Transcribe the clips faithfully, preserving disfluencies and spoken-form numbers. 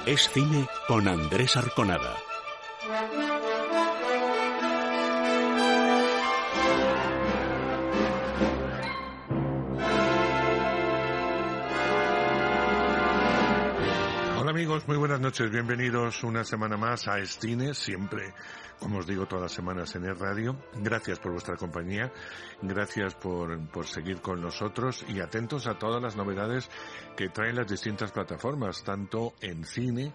Es cine con Andrés Arconada. Hola amigos, muy buenas noches, bienvenidos una semana más a Es Cine, siempre, como os digo, todas las semanas en Es Radio. Gracias por vuestra compañía, gracias por, por seguir con nosotros y atentos a todas las novedades que traen las distintas plataformas, tanto en cine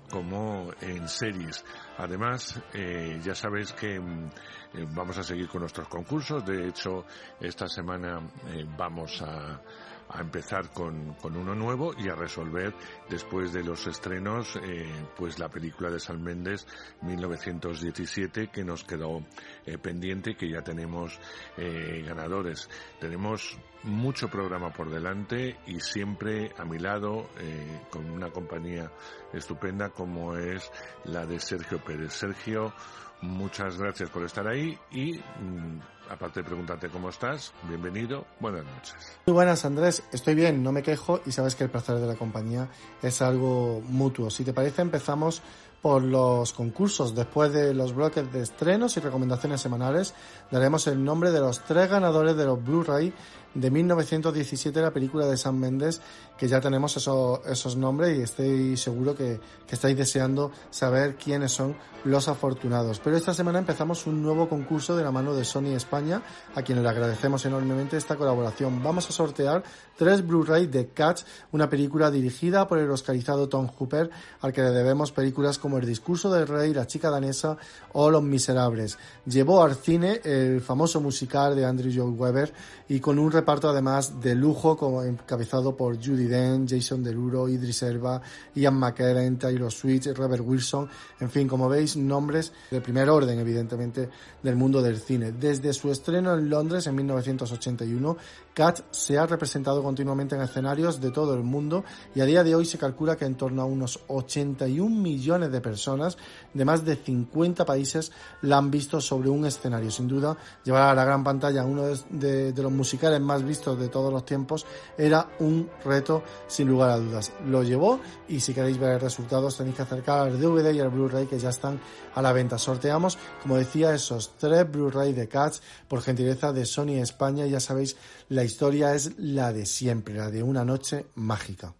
como en series. Además, eh, ya sabéis que eh, vamos a seguir con nuestros concursos. De hecho, esta semana eh, vamos a a empezar con, con uno nuevo y a resolver, después de los estrenos, eh, pues la película de Sam Mendes, mil novecientos diecisiete, que nos quedó eh, pendiente, que ya tenemos eh, ganadores. Tenemos mucho programa por delante y siempre a mi lado, eh, con una compañía estupenda como es la de Sergio Pérez. Sergio, muchas gracias por estar ahí y, mmm, aparte de preguntarte cómo estás, bienvenido, buenas noches. Muy buenas, Andrés, estoy bien, no me quejo y sabes que el placer de la compañía es algo mutuo. Si te parece, empezamos por los concursos. Después de los bloques de estrenos y recomendaciones semanales, daremos el nombre de los tres ganadores de los Blu-ray de mil novecientos diecisiete, la película de Sam Mendes, que ya tenemos esos, esos nombres y estoy seguro que, que estáis deseando saber quiénes son los afortunados. Pero esta semana empezamos un nuevo concurso de la mano de Sony España, a quienes le agradecemos enormemente esta colaboración. Vamos a sortear tres Blu-ray de Cats, una película dirigida por el oscarizado Tom Hooper, al que le debemos películas como El discurso del rey, La chica danesa o Los miserables. Llevó al cine el famoso musical de Andrew Lloyd Webber y con un reparto además de lujo, como encabezado por Judi Dench, Jason Derulo, Idris Elba, Ian McKellen, Taylor Swift, Rebel Wilson, en fin, como veis, nombres de primer orden, evidentemente, del mundo del cine. Desde su estreno en Londres en mil novecientos ochenta y uno, Cats se ha representado continuamente en escenarios de todo el mundo y a día de hoy se calcula que en torno a unos ochenta y un millones de personas de más de cincuenta países la han visto sobre un escenario. Sin duda, llevar a la gran pantalla uno de, de, de los musicales más vistos de todos los tiempos era un reto sin lugar a dudas. Lo llevó y si queréis ver resultados tenéis que acercar al D V D y al Blu-ray, que ya están a la venta. Sorteamos, como decía, esos tres Blu-ray de Cats por gentileza de Sony España. Ya sabéis, la historia es la de siempre, la de una noche mágica.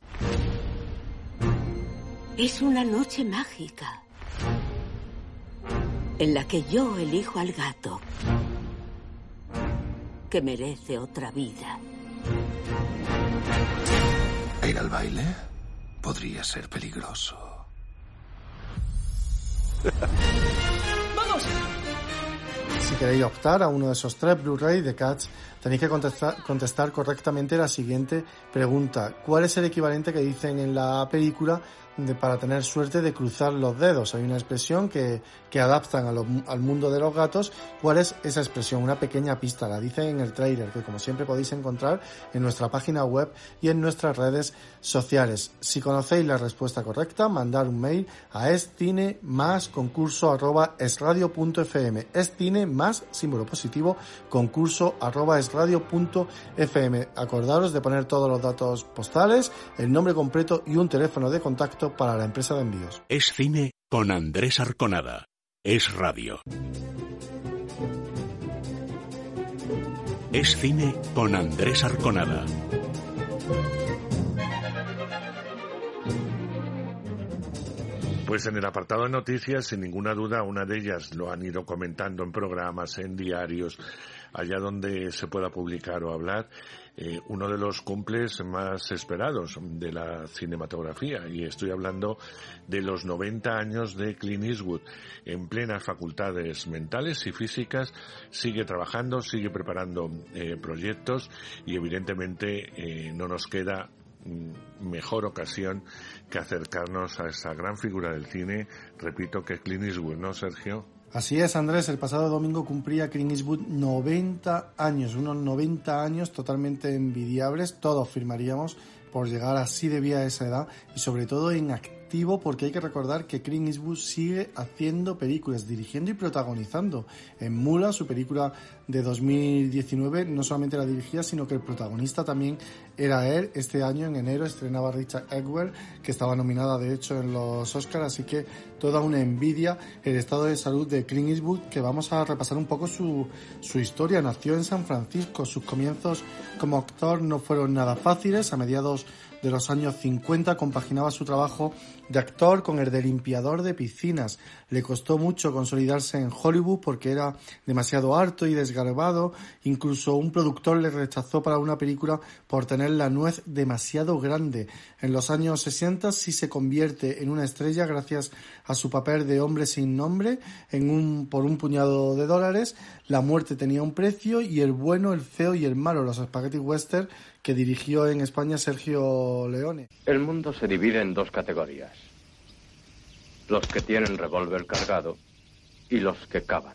Es una noche mágica en la que yo elijo al gato que merece otra vida. Ir al baile podría ser peligroso. ¡Vamos! Si queréis optar a uno de esos tres Blu-ray de Cats, tenéis que contestar, contestar correctamente la siguiente pregunta. ¿Cuál es el equivalente que dicen en la película de, para tener suerte de cruzar los dedos? Hay una expresión que, que adaptan a lo, al mundo de los gatos. ¿Cuál es esa expresión? Una pequeña pista, la dicen en el tráiler, que como siempre podéis encontrar en nuestra página web y en nuestras redes sociales. Si conocéis la respuesta correcta, mandar un mail a escine más concurso arroba esradio punto fm. Escine más símbolo positivo concurso arroba esradio punto fm. Acordaros de poner todos los datos postales, el nombre completo y un teléfono de contacto para la empresa de envíos. Es cine con Andrés Arconada. Es radio. Es cine con Andrés Arconada. Pues en el apartado de noticias, sin ninguna duda, una de ellas lo han ido comentando en programas, en diarios, allá donde se pueda publicar o hablar, eh, uno de los cumples más esperados de la cinematografía, y estoy hablando de los noventa años de Clint Eastwood. En plenas facultades mentales y físicas, sigue trabajando, sigue preparando eh, proyectos y evidentemente eh, no nos queda mejor ocasión que acercarnos a esa gran figura del cine, repito, que es Clint Eastwood, ¿no, Sergio? Así es, Andrés, el pasado domingo cumplía Clint Eastwood noventa años, unos noventa años totalmente envidiables, todos firmaríamos por llegar así de vieja a esa edad y sobre todo en, activo porque hay que recordar que Clint Eastwood sigue haciendo películas, dirigiendo y protagonizando. En Mula, su película de dos mil diecinueve, no solamente la dirigía, sino que el protagonista también era él. Este año, en enero, estrenaba Richard Egwell, que estaba nominada de hecho en los Oscars, así que toda una envidia el estado de salud de Clint Eastwood, que vamos a repasar un poco su, su historia. Nació en San Francisco, sus comienzos como actor no fueron nada fáciles. A mediados de los años cincuenta compaginaba su trabajo de actor con el de limpiador de piscinas. Le costó mucho consolidarse en Hollywood porque era demasiado alto y desgarbado. Incluso un productor le rechazó para una película por tener la nuez demasiado grande. En los años sesenta sí se convierte en una estrella gracias a su papel de hombre sin nombre en un, por un puñado de dólares. La muerte tenía un precio y El bueno, el feo y el malo, los spaghetti western, que dirigió en España Sergio Leone. El mundo se divide en dos categorías: los que tienen revólver cargado y los que cavan.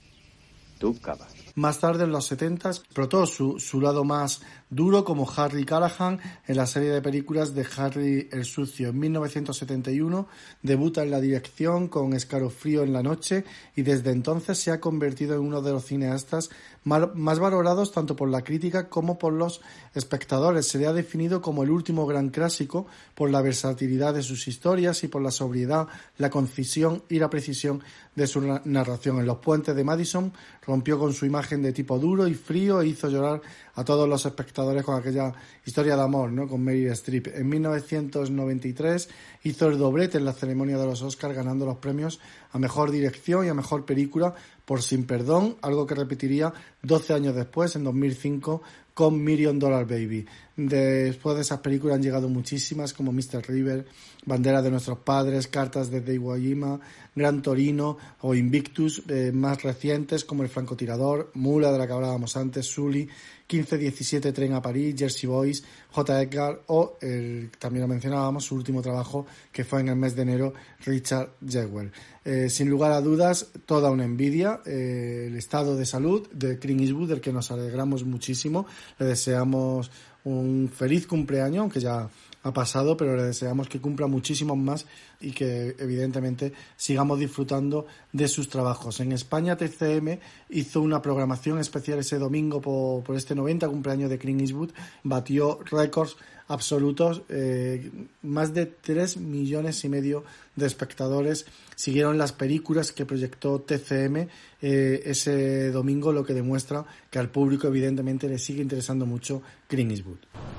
Tú cavas. Más tarde, en los setenta, explotó su, su lado más duro como Harry Callahan en la serie de películas de Harry el Sucio. En mil novecientos setenta y uno debuta en la dirección con Escalofrío en la noche y desde entonces se ha convertido en uno de los cineastas más, más valorados tanto por la crítica como por los espectadores. Se le ha definido como el último gran clásico por la versatilidad de sus historias y por la sobriedad, la concisión y la precisión de su narración. En Los puentes de Madison rompió con su imagen de tipo duro y frío e hizo llorar a todos los espectadores con aquella historia de amor, ¿no?, con Meryl Streep. En mil novecientos noventa y tres hizo el doblete en la ceremonia de los Oscars, ganando los premios a Mejor Dirección y a Mejor Película por Sin Perdón, algo que repetiría doce años después, en dos mil cinco, con Million Dollar Baby. Después de esas películas han llegado muchísimas, como mister River, Bandera de nuestros padres, Cartas desde Iwo Jima, Gran Torino o Invictus, eh, más recientes como El francotirador, Mula, de la que hablábamos antes, Sully, quince diecisiete, Tren a París, Jersey Boys, J. Edgar o, el, también lo mencionábamos, su último trabajo que fue en el mes de enero, Richard Jewell. Eh, sin lugar a dudas, toda una envidia, eh, el estado de salud de Clint Eastwood, del que nos alegramos muchísimo. Le deseamos un feliz cumpleaños, aunque ya ha pasado, pero le deseamos que cumpla muchísimos más y que evidentemente sigamos disfrutando de sus trabajos. En España T C M hizo una programación especial ese domingo por, por este noventa cumpleaños de Clint Eastwood, batió récords absolutos, eh, más de tres millones y medio de espectadores siguieron las películas que proyectó T C M eh, ese domingo, lo que demuestra que al público evidentemente le sigue interesando mucho Clint Eastwood.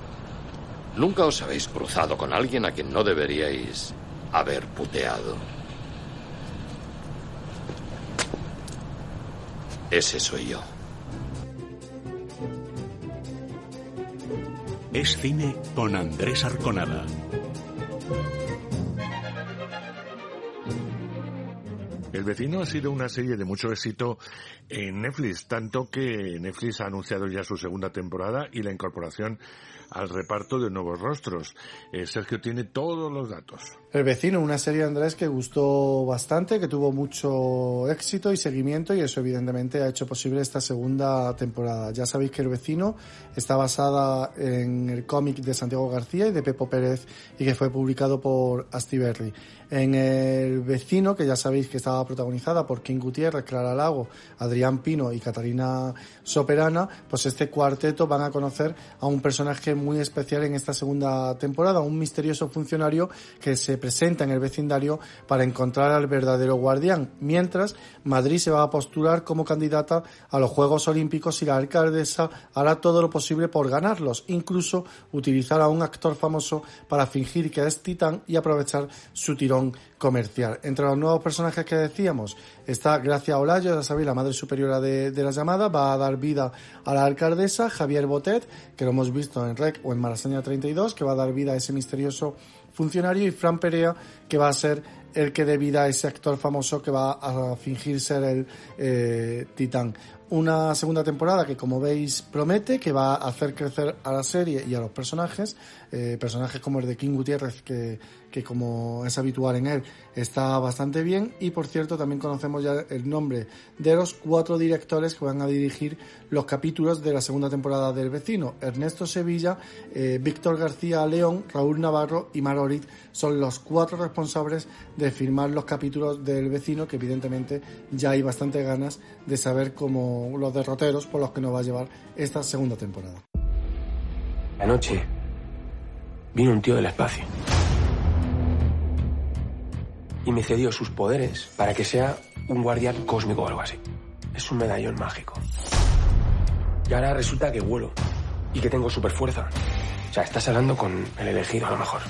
¿Nunca os habéis cruzado con alguien a quien no deberíais haber puteado? Ese soy yo. Es cine con Andrés Arconada. El vecino ha sido una serie de mucho éxito en Netflix, tanto que Netflix ha anunciado ya su segunda temporada y la incorporación al reparto de nuevos rostros. Eh, Sergio tiene todos los datos. El vecino, una serie, Andrés, que gustó bastante, que tuvo mucho éxito y seguimiento, y eso evidentemente ha hecho posible esta segunda temporada. Ya sabéis que El vecino está basada en el cómic de Santiago García y de Pepo Pérez y que fue publicado por Astiberri. En El vecino, que ya sabéis que estaba protagonizada por King Gutiérrez, Clara Lago, Adrián Pino y Catarina Soperana, pues este cuarteto van a conocer a un personaje muy especial en esta segunda temporada, un misterioso funcionario que se presenta en el vecindario para encontrar al verdadero guardián, mientras Madrid se va a postular como candidata a los Juegos Olímpicos y la alcaldesa hará todo lo posible por ganarlos, incluso utilizar a un actor famoso para fingir que es Titán y aprovechar su tirón comercial. Entre los nuevos personajes que decíamos está Gracia Olayo, ya sabéis, la madre superiora de, de la llamada, va a dar vida a la alcaldesa, Javier Botet, que lo hemos visto en Rec o en Malasaña treinta y dos, que va a dar vida a ese misterioso funcionario, y Fran Perea, que va a ser el que dé vida a ese actor famoso que va a fingir ser el eh, Titán. Una segunda temporada que, como veis, promete, que va a hacer crecer a la serie y a los personajes, eh, personajes como el de King Gutiérrez, que, que como es habitual en él, está bastante bien. Y por cierto, también conocemos ya el nombre de los cuatro directores que van a dirigir los capítulos de la segunda temporada del Vecino. Ernesto Sevilla, eh, Víctor García León, Raúl Navarro y Mar Oriz son los cuatro responsables de filmar los capítulos del Vecino, que evidentemente ya hay bastante ganas de saber cómo los derroteros por los que nos va a llevar esta segunda temporada. Anoche vino un tío del espacio y me cedió sus poderes para que sea un guardián cósmico o algo así. Es un medallón mágico. Y ahora resulta que vuelo y que tengo super fuerza. O sea, estás hablando con el elegido a lo mejor.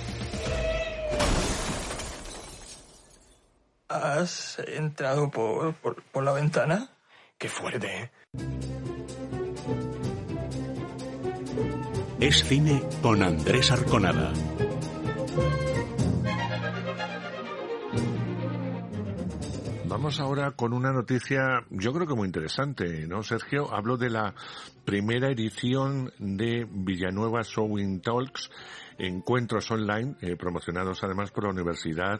¿Has entrado por, por, por la ventana? Qué fuerte, ¿eh? Es Cine con Andrés Arconada. Vamos ahora con una noticia, yo creo que muy interesante, ¿no, Sergio? Hablo de la primera edición de Villanueva Showing Talks, encuentros online, eh, promocionados además por la Universidad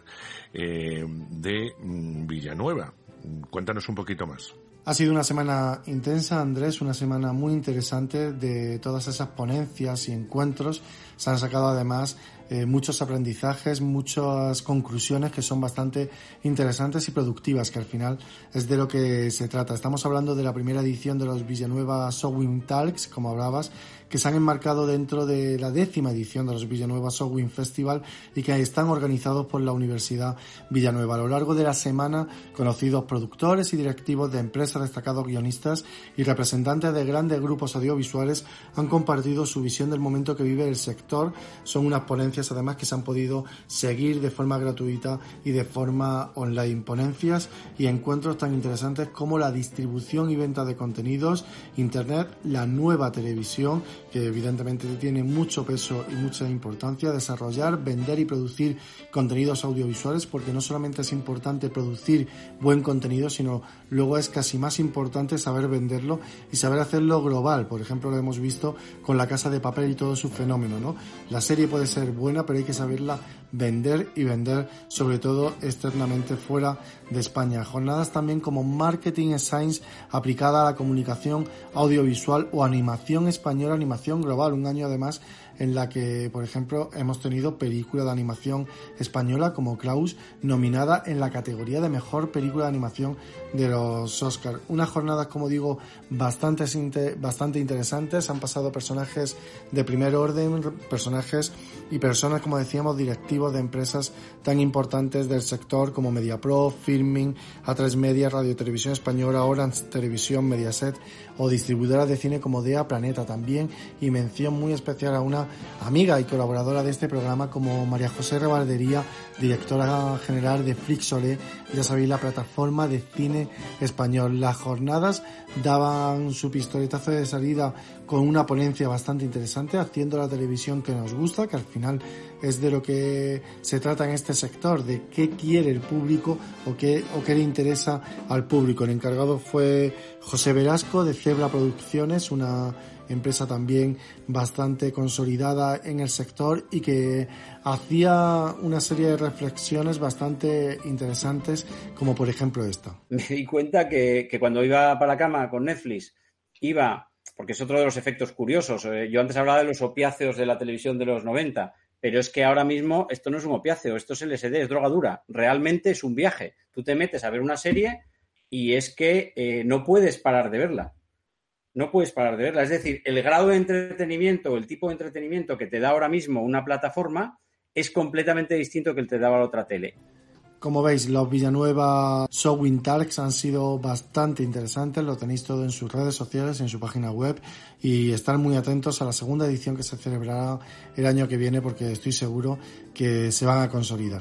eh, de Villanueva. Cuéntanos un poquito más. Ha sido una semana intensa, Andrés, una semana muy interesante de todas esas ponencias y encuentros. Se han sacado además eh, muchos aprendizajes, muchas conclusiones que son bastante interesantes y productivas, que al final es de lo que se trata. Estamos hablando de la primera edición de los Villanueva Showing Talks, como hablabas, que se han enmarcado dentro de la décima edición de los Villanueva Showing Festival y que están organizados por la Universidad Villanueva. A lo largo de la semana, conocidos productores y directivos de empresas, destacados guionistas y representantes de grandes grupos audiovisuales han compartido su visión del momento que vive el sector. Son unas ponencias además que se han podido seguir de forma gratuita y de forma online. Ponencias y encuentros tan interesantes como la distribución y venta de contenidos, internet, la nueva televisión, que evidentemente tiene mucho peso y mucha importancia, desarrollar, vender y producir contenidos audiovisuales, porque no solamente es importante producir buen contenido, sino luego es casi más importante saber venderlo y saber hacerlo global. Por ejemplo, lo hemos visto con La Casa de Papel y todo su fenómeno, ¿no? La serie puede ser buena, pero hay que saberla vender y vender, sobre todo externamente fuera de España. Jornadas también como Marketing Science aplicada a la comunicación audiovisual o animación española, animación global. Un año además en la que, por ejemplo, hemos tenido película de animación española como Klaus, nominada en la categoría de mejor película de animación de los Oscars. Unas jornadas, como digo, bastante, bastante interesantes. Han pasado personajes de primer orden, personajes y personas, como decíamos, directivos de empresas tan importantes del sector como Mediapro, Filmin, A tres Media, Radio Televisión Española, Orange Televisión, Mediaset o distribuidoras de cine como D E A, Planeta también, y mención muy especial a una amiga y colaboradora de este programa como María José Rebaldería, directora general de Flixolé, ya sabéis, la plataforma de cine español. Las jornadas daban su pistoletazo de salida con una ponencia bastante interesante, haciendo la televisión que nos gusta, que al final es de lo que se trata en este sector, de qué quiere el público o qué, o qué le interesa al público. El encargado fue José Velasco de Cebra Producciones, una empresa también bastante consolidada en el sector y que hacía una serie de reflexiones bastante interesantes, como por ejemplo esta. Me di cuenta que, que cuando iba para la cama con Netflix, iba, porque es otro de los efectos curiosos, yo antes hablaba de los opiáceos de la televisión de los noventa, pero es que ahora mismo esto no es un opiáceo, esto es L S D, es droga dura, realmente es un viaje. Tú te metes a ver una serie y es que eh, no puedes parar de verla. No puedes parar de verla. Es decir, el grado de entretenimiento, el tipo de entretenimiento que te da ahora mismo una plataforma es completamente distinto que el que te daba la otra tele. Como veis, los Villanueva Showing Talks han sido bastante interesantes. Lo tenéis todo en sus redes sociales, en su página web, y estar muy atentos a la segunda edición que se celebrará el año que viene, porque estoy seguro que se van a consolidar.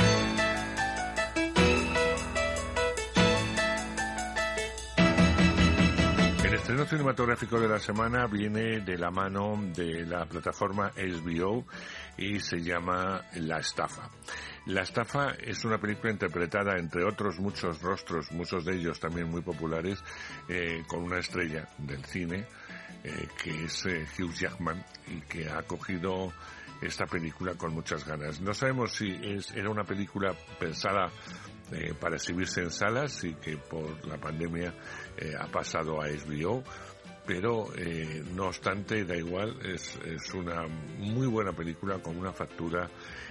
El estreno cinematográfico de la semana viene de la mano de la plataforma H B O y se llama La Estafa. La Estafa es una película interpretada, entre otros muchos rostros, muchos de ellos también muy populares, eh, con una estrella del cine, eh, que es eh, Hugh Jackman, y que ha cogido esta película con muchas ganas. No sabemos si es, era una película pensada eh, para exhibirse en salas y que por la pandemia eh, ha pasado a H B O, pero eh, no obstante, da igual, es, es una muy buena película con una factura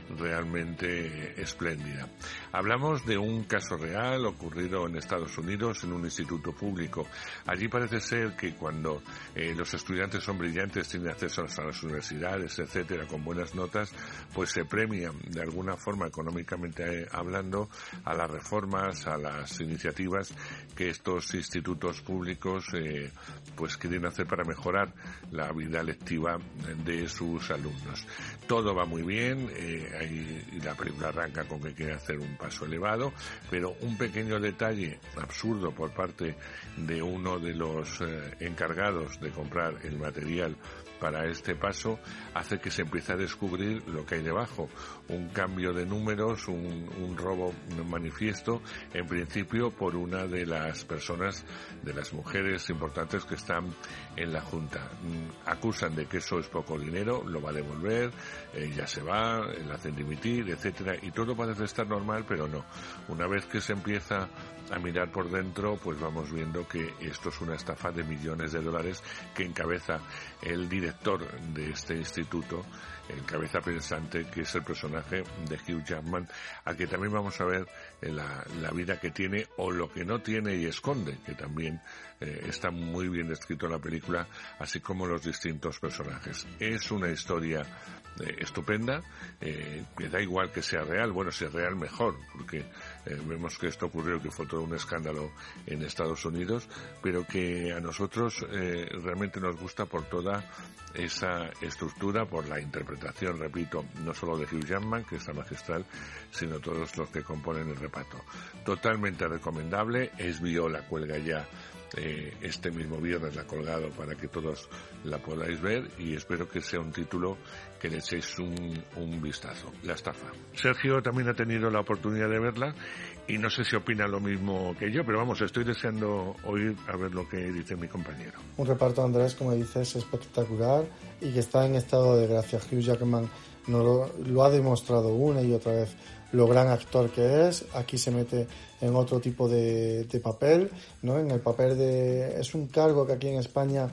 realmente espléndida. Hablamos de un caso real ocurrido en Estados Unidos en un instituto público. Allí parece ser que cuando eh, los estudiantes son brillantes, tienen acceso a las universidades, etcétera, con buenas notas, pues se premian de alguna forma económicamente hablando a las reformas, a las iniciativas que estos institutos públicos eh, pues quieren hacer para mejorar la vida lectiva de sus alumnos. Todo va muy bien, eh, ahí, y la película arranca con que quiere hacer un paso elevado, pero un pequeño detalle absurdo por parte de uno de los eh, encargados de comprar el material para este paso hace que se empiece a descubrir lo que hay debajo, un cambio de números, un, un robo manifiesto, en principio por una de las personas, de las mujeres importantes que están en la Junta. Acusan de que eso es poco dinero, lo va a devolver, eh, ya se va, la hacen dimitir, etcétera, y todo parece estar normal, pero no. Una vez que se empieza a mirar por dentro, pues vamos viendo que esto es una estafa de millones de dólares que encabeza el director de este instituto, el cabeza pensante, que es el personaje de Hugh Jackman, a que también vamos a ver la, la vida que tiene o lo que no tiene y esconde, que también eh, está muy bien descrito en la película, así como los distintos personajes. Es una historia eh, estupenda, eh, que da igual que sea real, bueno, si es real mejor, porque eh, vemos que esto ocurrió, que fue todo un escándalo en Estados Unidos, pero que a nosotros eh, realmente nos gusta por toda esa estructura, por la interpretación, repito, no solo de Hugh Jackman, que está magistral, sino todos los que componen el reparto. Totalmente recomendable. H B O la cuelga ya eh, este mismo viernes, la ha colgado para que todos la podáis ver, y espero que sea un título que le echéis un, un vistazo. La estafa. Sergio también ha tenido la oportunidad de verla y no sé si opina lo mismo que yo, pero vamos, estoy deseando oír a ver lo que dice mi compañero. Un reparto, Andrés, como dices, espectacular y que está en estado de gracia. Hugh Jackman no lo, lo ha demostrado una y otra vez lo gran actor que es. Aquí se mete en otro tipo de, de papel, ¿no? En el papel de... Es un cargo que aquí en España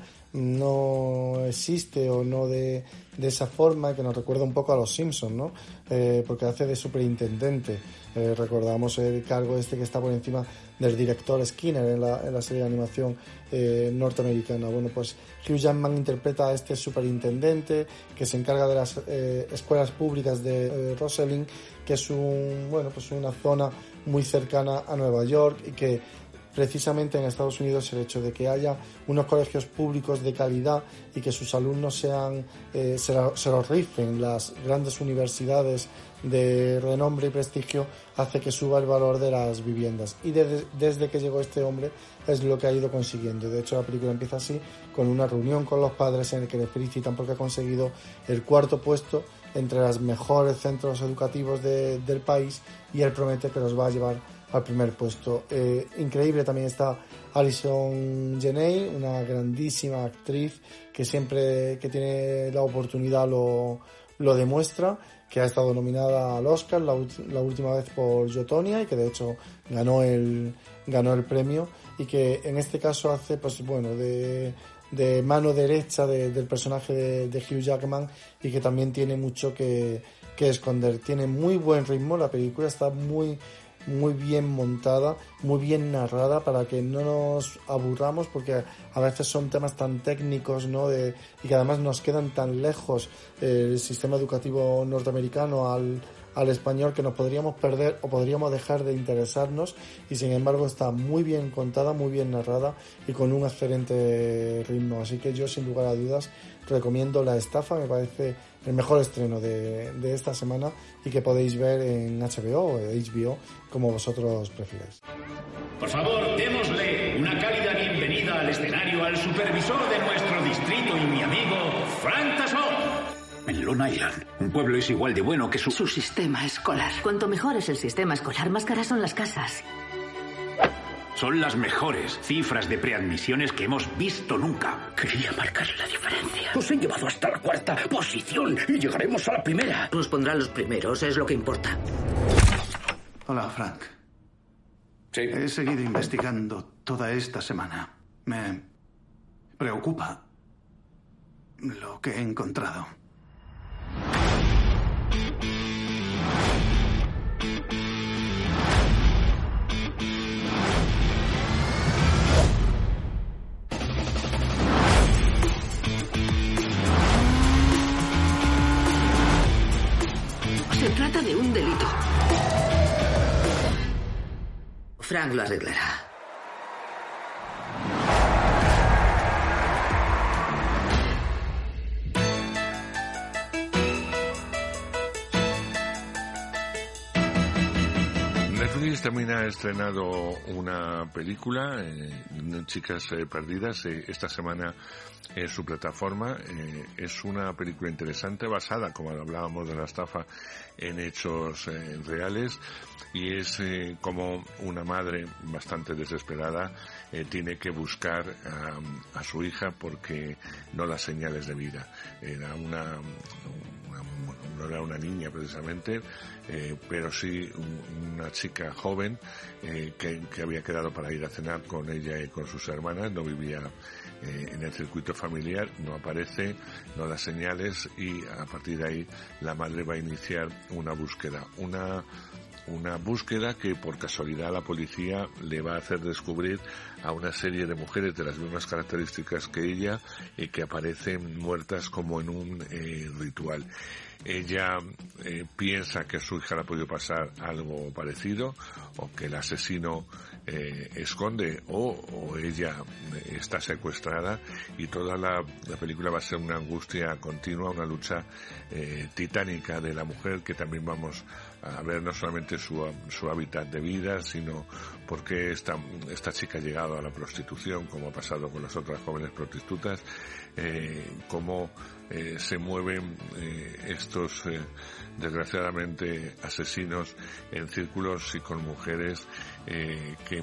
no existe, o no de, de esa forma, que nos recuerda un poco a los Simpsons, ¿no? Eh, porque hace de superintendente. Eh, recordamos el cargo este que está por encima del director Skinner en la, en la serie de animación eh, norteamericana. Bueno, pues Hugh Jackman interpreta a este superintendente que se encarga de las eh, escuelas públicas de eh, Rosslyn, que es un, bueno, pues una zona muy cercana a Nueva York, y que precisamente en Estados Unidos el hecho de que haya unos colegios públicos de calidad y que sus alumnos sean eh, se, lo, se los rifen las grandes universidades de renombre y prestigio, hace que suba el valor de las viviendas, y desde, desde que llegó este hombre es lo que ha ido consiguiendo. De hecho, la película empieza así, con una reunión con los padres en el que le felicitan porque ha conseguido el cuarto puesto entre los mejores centros educativos de, del país, y él promete que los va a llevar al primer puesto. Eh, increíble también está Alison Janney, una grandísima actriz que siempre que tiene la oportunidad lo, lo demuestra, que ha estado nominada al Oscar la, la última vez por Yo, Tonya, y que de hecho ganó el ganó el premio, y que en este caso hace, pues bueno, de, de mano derecha de, del personaje de, de Hugh Jackman, y que también tiene mucho que, que esconder. Tiene muy buen ritmo, la película está muy muy bien montada, muy bien narrada, para que no nos aburramos, porque a veces son temas tan técnicos, ¿no? De, y que además nos quedan tan lejos eh, el sistema educativo norteamericano al, al español, que nos podríamos perder o podríamos dejar de interesarnos, y sin embargo está muy bien contada, muy bien narrada y con un excelente ritmo. Así que yo, sin lugar a dudas, recomiendo La Estafa. Me parece el mejor estreno de, de esta semana, y que podéis ver en H B O o H B O, como vosotros prefiráis. Por favor, démosle una cálida bienvenida al escenario al supervisor de nuestro distrito y mi amigo Frank Tasson. En Long Island, un pueblo es igual de bueno que su... Su sistema escolar. Cuanto mejor es el sistema escolar, más caras son las casas. Son las mejores cifras de preadmisiones que hemos visto nunca. Quería marcar la diferencia. Nos han llevado hasta la cuarta posición y llegaremos a la primera. Nos pondrán los primeros, es lo que importa. Hola, Frank. Sí. He seguido investigando toda esta semana. Me preocupa lo que he encontrado. Se trata de un delito. Frank lo arreglará. Netflix también ha estrenado una película, eh, Chicas eh, Perdidas, eh, esta semana en su plataforma. Eh, es una película interesante, basada, como hablábamos de la estafa, en hechos eh, reales, y es eh, como una madre bastante desesperada eh, tiene que buscar a, a su hija porque no da señales de vida. Era una, una no era una niña precisamente, eh, pero sí un, una chica joven eh, que, que había quedado para ir a cenar con ella y con sus hermanas. No vivía eh, en el circuito familiar, no aparece, no da señales, y a partir de ahí la madre va a iniciar una búsqueda, una una búsqueda que por casualidad la policía le va a hacer descubrir a una serie de mujeres de las mismas características que ella y que aparecen muertas como en un eh, ritual. Ella eh, piensa que a su hija le ha podido pasar algo parecido, o que el asesino eh, esconde, o, o ella eh, está secuestrada, y toda la, la película va a ser una angustia continua, una lucha eh, titánica de la mujer, que también vamos a ver no solamente su, su hábitat de vida, sino por qué esta, esta chica ha llegado a la prostitución, como ha pasado con las otras jóvenes prostitutas, eh, cómo eh, se mueven eh, estos eh, desgraciadamente asesinos en círculos y con mujeres eh, que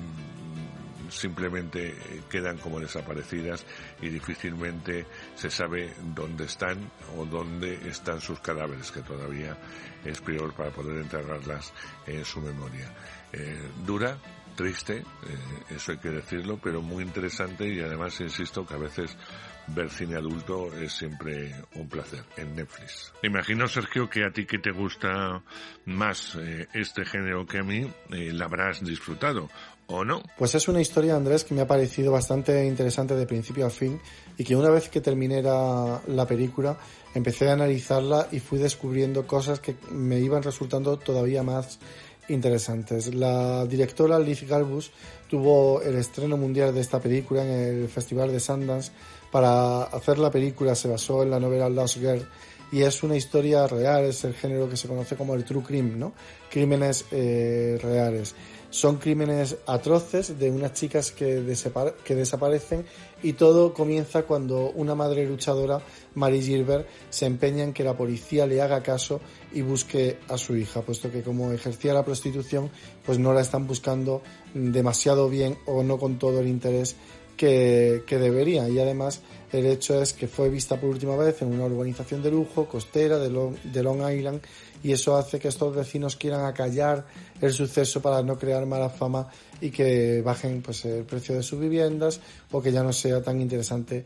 simplemente quedan como desaparecidas, y difícilmente se sabe dónde están o dónde están sus cadáveres, que todavía es peor para poder enterrarlas en su memoria. Eh, dura, triste, eh, eso hay que decirlo, pero muy interesante, y además insisto que a veces ver cine adulto es siempre un placer en Netflix. Imagino, Sergio, que a ti, que te gusta más eh, este género que a mí, eh, la habrás disfrutado, ¿o no? Pues es una historia, Andrés, que me ha parecido bastante interesante de principio a fin, y que una vez que terminé la, la película empecé a analizarla y fui descubriendo cosas que me iban resultando todavía más interesantes. La directora Liz Galbus tuvo el estreno mundial de esta película en el Festival de Sundance. Para hacer la película se basó en la novela Lost Girl, y es una historia real, es el género que se conoce como el true crime, ¿no? Crímenes eh, reales. Son crímenes atroces de unas chicas que, desapare- que desaparecen, y todo comienza cuando una madre luchadora, Mary Gilbert, se empeña en que la policía le haga caso y busque a su hija, puesto que como ejercía la prostitución, pues no la están buscando demasiado bien, o no con todo el interés que, que debería. Y además el hecho es que fue vista por última vez en una urbanización de lujo costera de Long, de Long Island, y eso hace que estos vecinos quieran acallar el suceso para no crear mala fama y que bajen pues el precio de sus viviendas, o que ya no sea tan interesante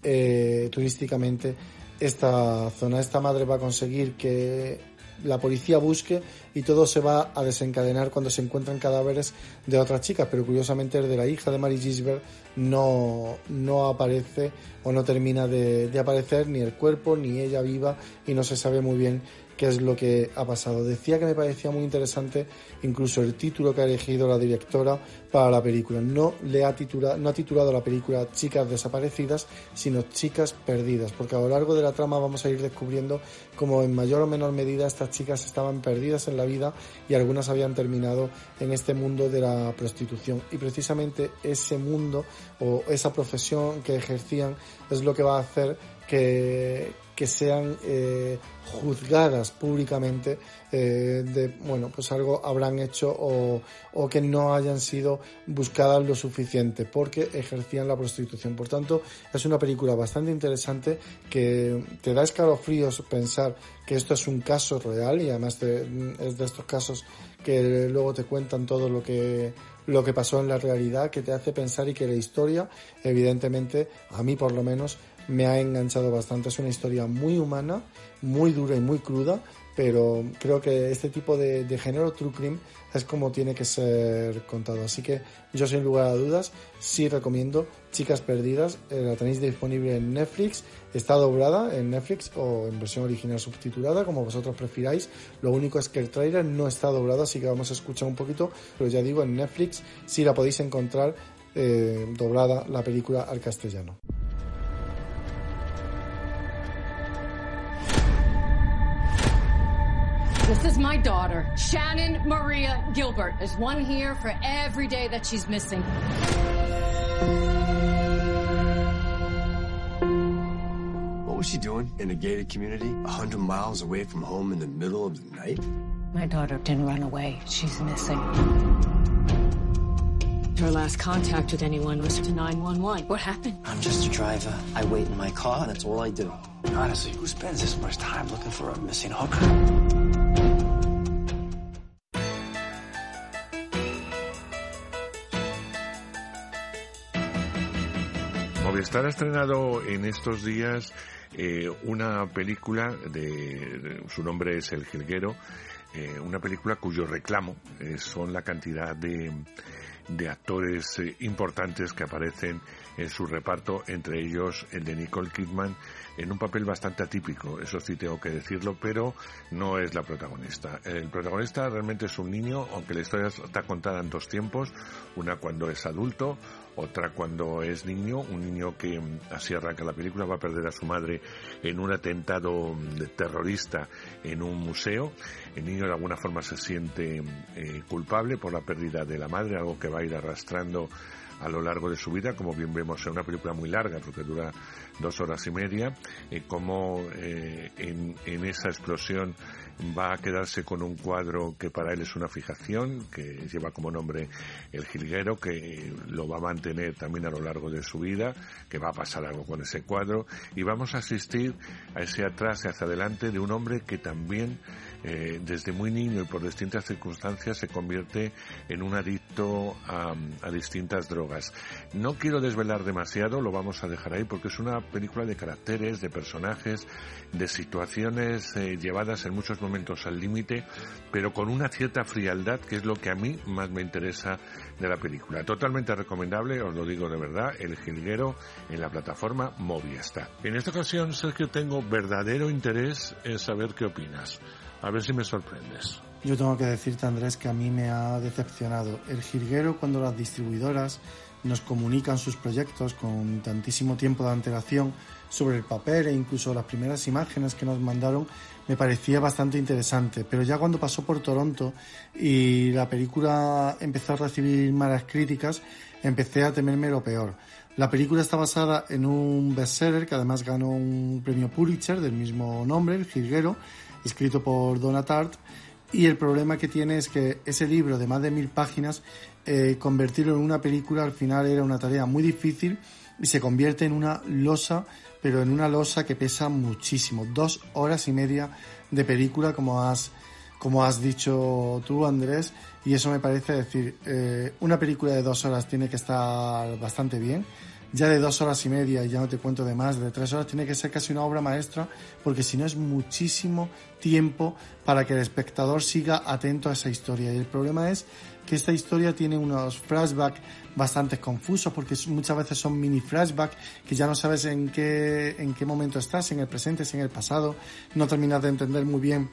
eh, turísticamente esta zona. Esta madre va a conseguir que la policía busque, y todo se va a desencadenar cuando se encuentran cadáveres de otras chicas, pero curiosamente el de la hija de Mary Gilbert no, no aparece, o no termina de, de aparecer, ni el cuerpo ni ella viva, y no se sabe muy bien qué es lo que ha pasado. Decía que me parecía muy interesante incluso el título que ha elegido la directora para la película. No le ha titulado, no ha titulado la película Chicas Desaparecidas, sino Chicas Perdidas, porque a lo largo de la trama vamos a ir descubriendo cómo en mayor o menor medida estas chicas estaban perdidas en la vida, y algunas habían terminado en este mundo de la prostitución, y precisamente ese mundo o esa profesión que ejercían es lo que va a hacer que que sean eh, juzgadas públicamente eh, de, bueno, pues algo habrán hecho o, o que no hayan sido buscadas lo suficiente porque ejercían la prostitución. Por tanto, es una película bastante interesante que te da escalofríos pensar que esto es un caso real y además te, es de estos casos que luego te cuentan todo lo que lo que pasó en la realidad, que te hace pensar y que la historia, evidentemente, a mí por lo menos, me ha enganchado bastante. Es una historia muy humana, muy dura y muy cruda, pero creo que este tipo de, de género, true crime, es como tiene que ser contado. Así que yo, sin lugar a dudas, sí recomiendo Chicas Perdidas. Eh, la tenéis disponible en Netflix, está doblada en Netflix o en versión original subtitulada, como vosotros prefiráis. Lo único es que el tráiler no está doblado, así que vamos a escuchar un poquito, pero ya digo, en Netflix sí la podéis encontrar eh, doblada la película al castellano. This is my daughter, Shannon Maria Gilbert. There's one here for every day that she's missing. What was she doing in a gated community, a hundred miles away from home in the middle of the night? My daughter didn't run away. She's missing. Her last contact with anyone was to nine one one. What happened? I'm just a driver. I wait in my car, and that's all I do. Honestly, who spends this much time looking for a missing hooker? Movistar ha estrenado en estos días eh, una película, de, de su nombre es El Jilguero, eh, una película cuyo reclamo eh, son la cantidad de, de actores eh, importantes que aparecen en su reparto, entre ellos el de Nicole Kidman, en un papel bastante atípico, eso sí tengo que decirlo, pero no es la protagonista. El protagonista realmente es un niño, aunque la historia está contada en dos tiempos, una cuando es adulto, otra cuando es niño, un niño que, así arranca la película, va a perder a su madre en un atentado terrorista en un museo. El niño de alguna forma se siente eh, culpable por la pérdida de la madre, algo que va a ir arrastrando a lo largo de su vida, como bien vemos en una película muy larga, porque dura dos horas y media, eh, como eh, en, en esa explosión va a quedarse con un cuadro que para él es una fijación, que lleva como nombre El Jilguero, que lo va a mantener también a lo largo de su vida, que va a pasar algo con ese cuadro, y vamos a asistir a ese atrás y hacia adelante de un hombre que también eh, desde muy niño y por distintas circunstancias se convierte en un adicto a, a distintas drogas. No quiero desvelar demasiado, lo vamos a dejar ahí porque es una película de caracteres, de personajes, de situaciones eh, llevadas en muchos momentos al límite, pero con una cierta frialdad, que es lo que a mí más me interesa de la película. Totalmente recomendable, os lo digo de verdad, El Jilguero en la plataforma Movistar. En esta ocasión, Sergio, tengo verdadero interés en saber qué opinas. A ver si me sorprendes. Yo tengo que decirte, Andrés, que a mí me ha decepcionado El Jilguero cuando las distribuidoras nos comunican sus proyectos con tantísimo tiempo de antelación. Sobre el papel e incluso las primeras imágenes que nos mandaron me parecía bastante interesante, pero ya cuando pasó por Toronto y la película empezó a recibir malas críticas, empecé a temerme lo peor. La película está basada en un bestseller que además ganó un premio Pulitzer del mismo nombre, El Jilguero, escrito por Donna Tartt, y el problema que tiene es que ese libro de más de mil páginas, eh, convertirlo en una película al final era una tarea muy difícil y se convierte en una losa, pero en una losa que pesa muchísimo. Dos horas y media de película, como has, como has dicho tú, Andrés, y eso me parece decir, eh, una película de dos horas tiene que estar bastante bien. Ya de dos horas y media, y ya no te cuento de más, de tres horas, tiene que ser casi una obra maestra, porque si no es muchísimo tiempo para que el espectador siga atento a esa historia. Y el problema es que esta historia tiene unos flashbacks bastante confusos, porque muchas veces son mini flashbacks que ya no sabes en qué, en qué momento estás, en el presente, si en el pasado, no terminas de entender muy bien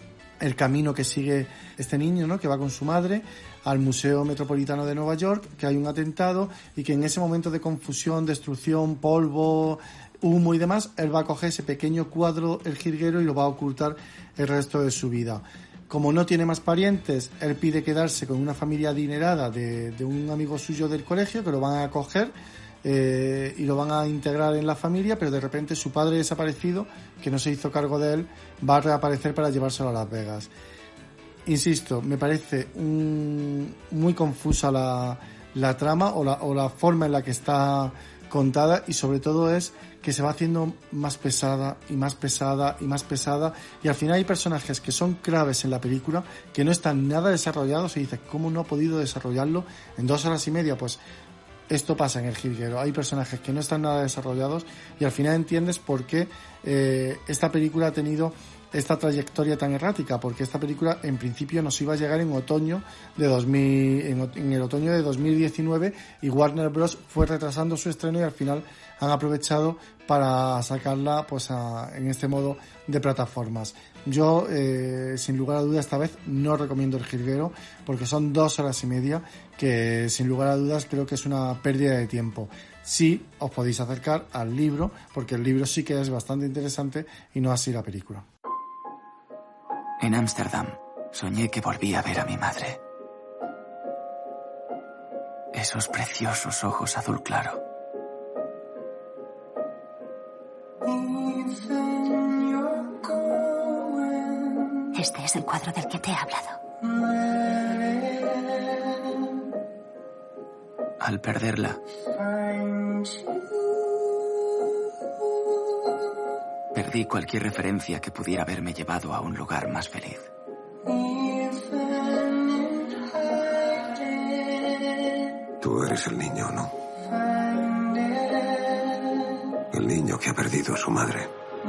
el camino que sigue este niño, ¿no?, que va con su madre al Museo Metropolitano de Nueva York, que hay un atentado y que en ese momento de confusión, destrucción, polvo, humo y demás, él va a coger ese pequeño cuadro, El Jilguero, y lo va a ocultar el resto de su vida. Como no tiene más parientes, él pide quedarse con una familia adinerada de, de un amigo suyo del colegio, que lo van a acoger, eh, y lo van a integrar en la familia, pero de repente su padre desaparecido, que no se hizo cargo de él, va a reaparecer para llevárselo a Las Vegas. Insisto, me parece un, muy confusa la, la trama o la, o la forma en la que está contada, y sobre todo es que se va haciendo más pesada y más pesada y más pesada, y al final hay personajes que son claves en la película que no están nada desarrollados, y dices, ¿cómo no ha podido desarrollarlo en dos horas y media? Pues esto pasa en El Jilguero, hay personajes que no están nada desarrollados y al final entiendes por qué eh, esta película ha tenido esta trayectoria tan errática, porque esta película en principio nos iba a llegar en otoño de dos mil, en, en el otoño de dos mil diecinueve, y Warner Bros. Fue retrasando su estreno y al final han aprovechado para sacarla pues a, en este modo de plataformas. Yo, eh, sin lugar a dudas, esta vez no recomiendo El Jilguero, porque son dos horas y media que, sin lugar a dudas, creo que es una pérdida de tiempo. Sí os podéis acercar al libro, porque el libro sí que es bastante interesante y no así la película. En Ámsterdam soñé que volvía a ver a mi madre. Esos preciosos ojos azul claro. Este es el cuadro del que te he hablado. Al perderla, perdí cualquier referencia que pudiera haberme llevado a un lugar más feliz. Tú eres el niño, ¿no? El niño que ha perdido a su madre.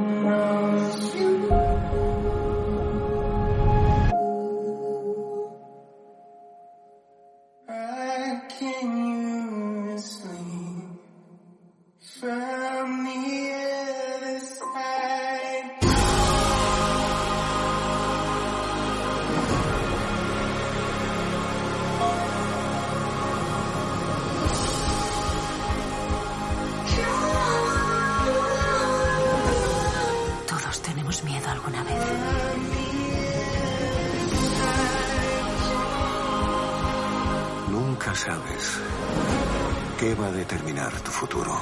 Sabes qué va a determinar tu futuro.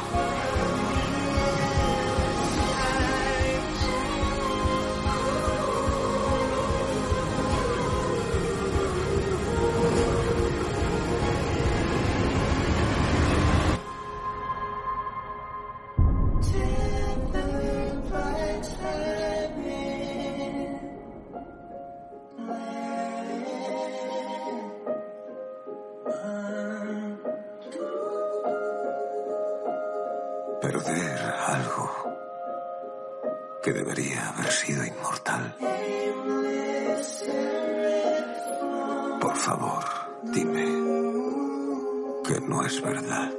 Perder algo que debería haber sido inmortal. Por favor, dime que no es verdad.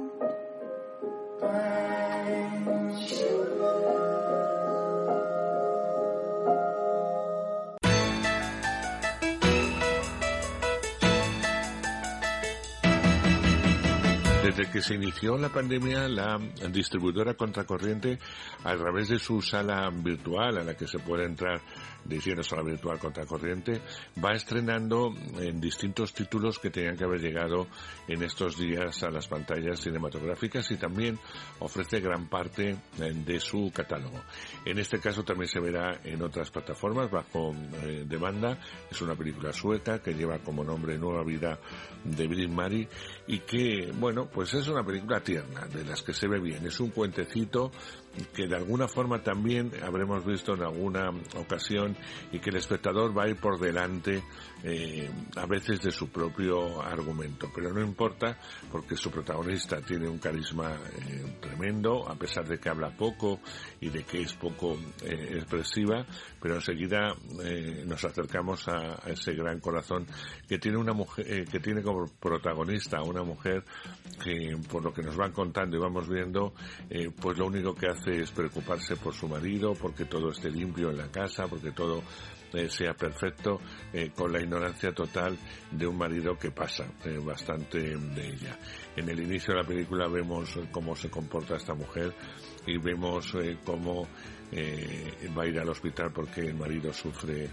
Desde que se inició la pandemia, la distribuidora Contracorriente, a través de su sala virtual, a la que se puede entrar diciendo sala virtual Contracorriente, va estrenando en distintos títulos que tenían que haber llegado en estos días a las pantallas cinematográficas, y también ofrece gran parte de su catálogo. En este caso también se verá en otras plataformas bajo eh, demanda. Es una película sueca que lleva como nombre Nueva Vida de Britt Mari, y que, bueno, pues es una película tierna, de las que se ve bien. Es un cuentecito que de alguna forma también habremos visto en alguna ocasión, y que el espectador va a ir por delante eh, a veces de su propio argumento, pero no importa, porque su protagonista tiene un carisma eh, tremendo, a pesar de que habla poco y de que es poco eh, expresiva, pero enseguida eh, nos acercamos a, a ese gran corazón que tiene una mujer, eh, que tiene como protagonista una mujer que, por lo que nos van contando y vamos viendo, eh, pues lo único que hace es preocuparse por su marido, porque todo esté limpio en la casa, porque todo eh, sea perfecto, eh, con la ignorancia total de un marido que pasa eh, bastante de ella. En el inicio de la película vemos cómo se comporta esta mujer y vemos eh, cómo eh, va a ir al hospital porque el marido sufre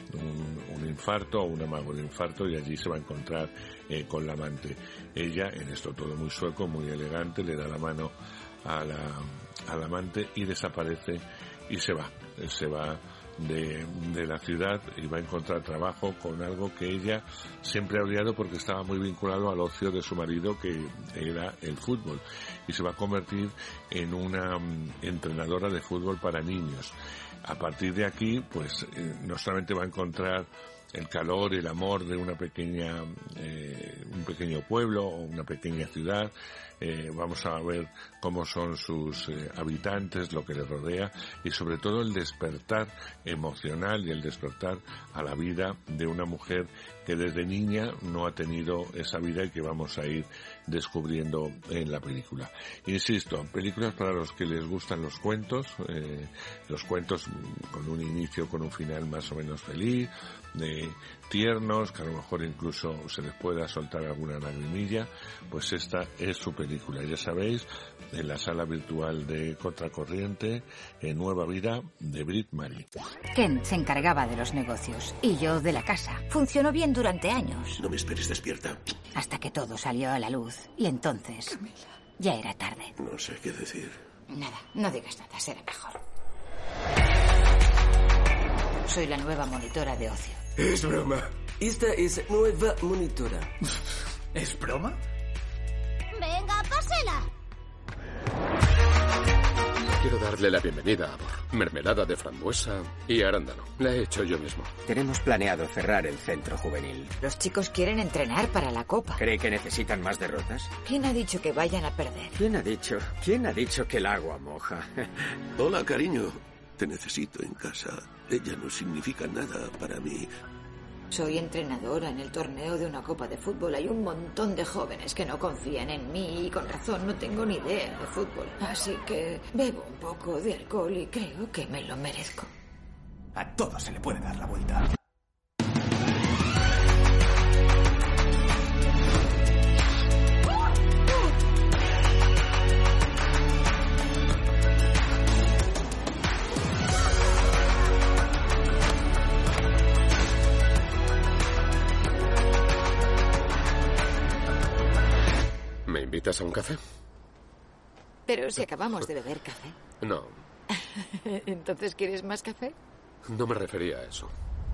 un, un infarto o un amago de infarto, y allí se va a encontrar eh, con la amante. Ella, en esto todo muy sueco, muy elegante, le da la mano a la, al amante y desaparece y se va, se va de, de la ciudad y va a encontrar trabajo con algo que ella siempre ha odiado porque estaba muy vinculado al ocio de su marido, que era el fútbol, y se va a convertir en una um, entrenadora de fútbol para niños. A partir de aquí, pues eh, no solamente va a encontrar el calor y el amor de una pequeña, eh, un pequeño pueblo o una pequeña ciudad. Eh, vamos a ver cómo son sus eh, habitantes, lo que les rodea, y sobre todo el despertar emocional y el despertar a la vida de una mujer que desde niña no ha tenido esa vida y que vamos a ir descubriendo en la película. Insisto, películas para los que les gustan los cuentos, eh, los cuentos con un inicio, con un final más o menos feliz, de tiernos, que a lo mejor incluso se les pueda soltar alguna lagrimilla, pues esta es su película. Ya sabéis, en la sala virtual de Contracorriente, en Nueva Vida, de Brit Mari. Ken se encargaba de los negocios y yo de la casa. Funcionó bien durante años. No me esperes despierta. Hasta que todo salió a la luz. Y entonces, Camila, ya era tarde. No sé qué decir. Nada, no digas nada, será mejor. Soy la nueva monitora de ocio. Es broma. Esta es nueva monitora. ¿Es broma? Venga, pásela. Quiero darle la bienvenida a Abor. Mermelada de frambuesa y arándano. La he hecho yo mismo. Tenemos planeado cerrar el centro juvenil. Los chicos quieren entrenar para la Copa. ¿Cree que necesitan más derrotas? ¿Quién ha dicho que vayan a perder? ¿Quién ha dicho? ¿Quién ha dicho que el agua moja? Hola, cariño. Te necesito en casa. Ella no significa nada para mí. Soy entrenadora en el torneo de una copa de fútbol. Hay un montón de jóvenes que no confían en mí y con razón no tengo ni idea de fútbol. Así que bebo un poco de alcohol y creo que me lo merezco. A todo se le puede dar la vuelta. ¿Me invitas a un café? Pero si acabamos de beber café. No. ¿Entonces quieres más café? No me refería a eso.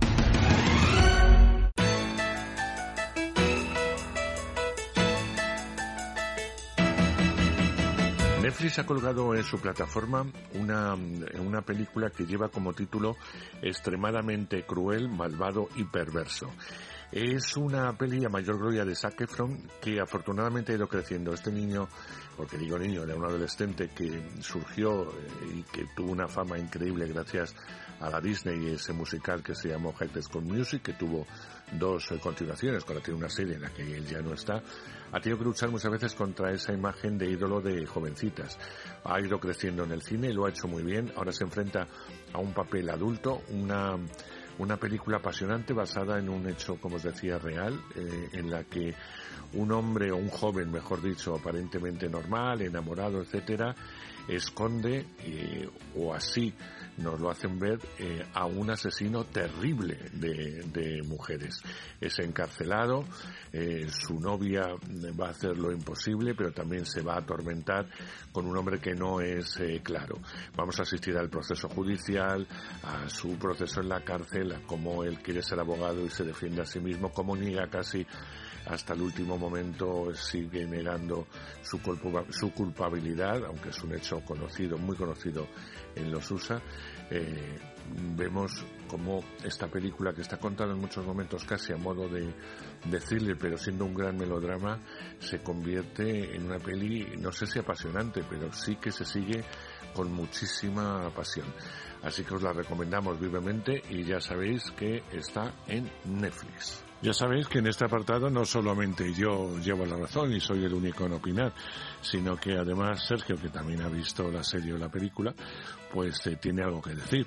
Netflix ha colgado en su plataforma una, una película que lleva como título Extremadamente cruel, malvado y perverso. Es una peli a mayor gloria de Zac Efron, que afortunadamente ha ido creciendo. Este niño, porque digo niño, era un adolescente que surgió y que tuvo una fama increíble gracias a la Disney y ese musical que se llamó High School Music, que tuvo dos continuaciones, ahora tiene una serie en la que él ya no está. Ha tenido que luchar muchas veces contra esa imagen de ídolo de jovencitas. Ha ido creciendo en el cine y lo ha hecho muy bien. Ahora se enfrenta a un papel adulto, una... Una película apasionante basada en un hecho, como os decía, real, eh, en la que un hombre o un joven, mejor dicho, aparentemente normal, enamorado, etcétera, esconde, eh, o así nos lo hacen ver, eh, a un asesino terrible de, de mujeres. Es encarcelado, eh, su novia va a hacer lo imposible, pero también se va a atormentar con un hombre que no es eh, claro. Vamos a asistir al proceso judicial, a su proceso en la cárcel, a cómo él quiere ser abogado y se defiende a sí mismo, cómo niega casi hasta el último momento, sigue negando su, culpa, su culpabilidad, aunque es un hecho conocido, muy conocido en los U S A. Eh, vemos cómo esta película, que está contada en muchos momentos casi a modo de, de thriller, pero siendo un gran melodrama, se convierte en una peli, no sé si apasionante, pero sí que se sigue con muchísima pasión. Así que os la recomendamos vivamente y ya sabéis que está en Netflix. Ya sabéis que en este apartado no solamente yo llevo la razón y soy el único en opinar, sino que además Sergio, que también ha visto la serie o la película, pues eh, tiene algo que decir.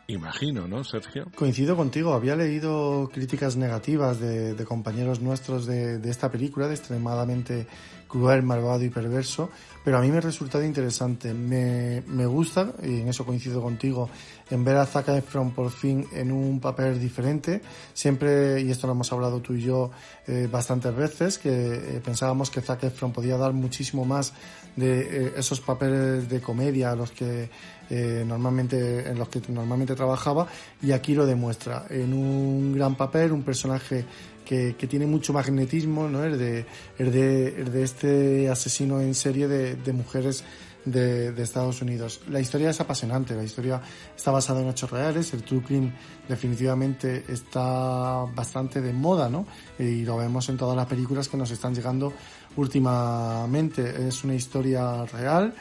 imagino, ¿no, Sergio? Coincido contigo, había leído críticas negativas de, de compañeros nuestros de, de esta película, de extremadamente cruel, malvado y perverso, pero a mí me ha resultado interesante. Me, me gusta, y en eso coincido contigo, en ver a Zac Efron por fin en un papel diferente. Siempre, y esto lo hemos hablado tú y yo eh, bastantes veces, que eh, pensábamos que Zac Efron podía dar muchísimo más de eh, esos papeles de comedia a los que eh, normalmente en los que normalmente trabajaba, y aquí lo demuestra en un gran papel, un personaje que, que tiene mucho magnetismo, ¿no? El de, el de, el de este asesino en serie de, de mujeres de, de Estados Unidos. La historia es apasionante, la historia está basada en hechos reales, el true crime definitivamente está bastante de moda, ¿no? Y lo vemos en todas las películas que nos están llegando últimamente. Es una historia real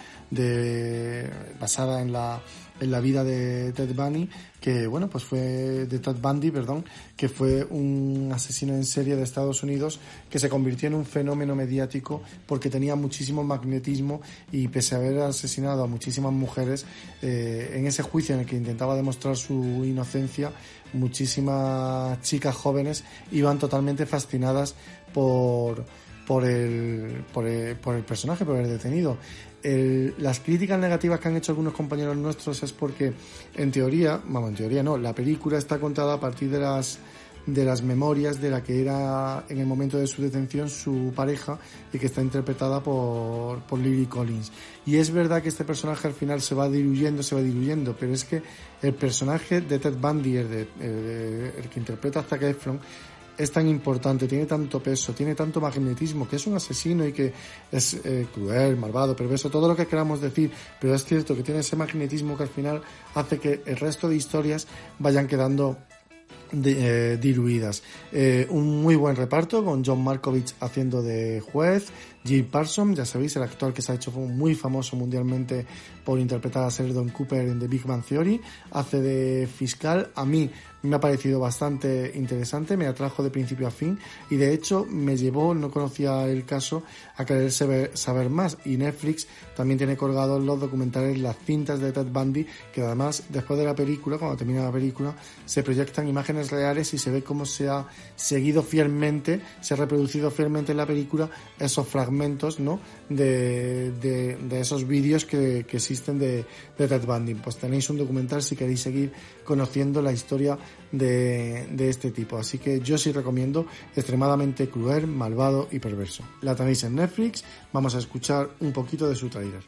de basada en la en la vida de Ted Bundy, que bueno, pues fue de Ted Bundy, perdón, que fue un asesino en serie de Estados Unidos que se convirtió en un fenómeno mediático porque tenía muchísimo magnetismo, y pese a haber asesinado a muchísimas mujeres, eh, en ese juicio en el que intentaba demostrar su inocencia, muchísimas chicas jóvenes iban totalmente fascinadas por por el por el, por el personaje, por el detenido. El, las críticas negativas que han hecho algunos compañeros nuestros es porque, en teoría, vamos, en teoría no, la película está contada a partir de las de las memorias de la que era en el momento de su detención su pareja, y que está interpretada por, por Lily Collins. Y es verdad que este personaje al final se va diluyendo, se va diluyendo, pero es que el personaje de Ted Bundy, el, de, el, el que interpreta a Zac Efron, es tan importante, tiene tanto peso, tiene tanto magnetismo, que es un asesino y que es eh, cruel, malvado, perverso, todo lo que queramos decir, pero es cierto que tiene ese magnetismo que al final hace que el resto de historias vayan quedando de, eh, diluidas. Eh, un muy buen reparto con John Malkovich haciendo de juez, Jim Parsons, ya sabéis, el actor que se ha hecho muy famoso mundialmente por interpretar a Sheldon Cooper en The Big Bang Theory, hace de fiscal. A mí me ha parecido bastante interesante, me atrajo de principio a fin, y de hecho me llevó, no conocía el caso, a querer saber, saber más. Y Netflix también tiene colgados los documentales, las cintas de Ted Bundy, que además después de la película, cuando termina la película, se proyectan imágenes reales y se ve cómo se ha seguido fielmente, se ha reproducido fielmente en la película esos fragmentos, ¿no? de, de, de esos vídeos que, que existen de, de Ted Bundy. Pues tenéis un documental si queréis seguir conociendo la historia de, de este tipo. Así que yo sí recomiendo, extremadamente cruel, malvado y perverso. La tenéis en Netflix. Vamos a escuchar un poquito de su tráiler.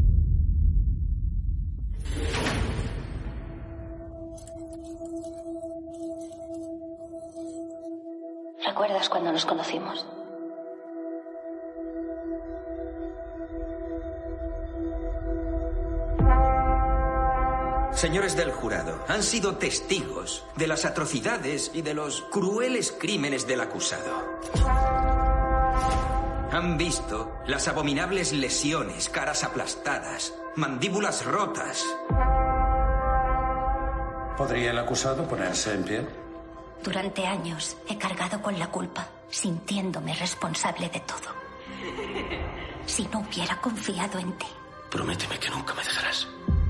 ¿Recuerdas cuando nos conocimos? Señores del jurado, han sido testigos de las atrocidades y de los crueles crímenes del acusado. Han visto las abominables lesiones, caras aplastadas, mandíbulas rotas. ¿Podría el acusado ponerse en pie? Durante años he cargado con la culpa, sintiéndome responsable de todo. Si no hubiera confiado en ti. Prométeme que nunca me dejarás.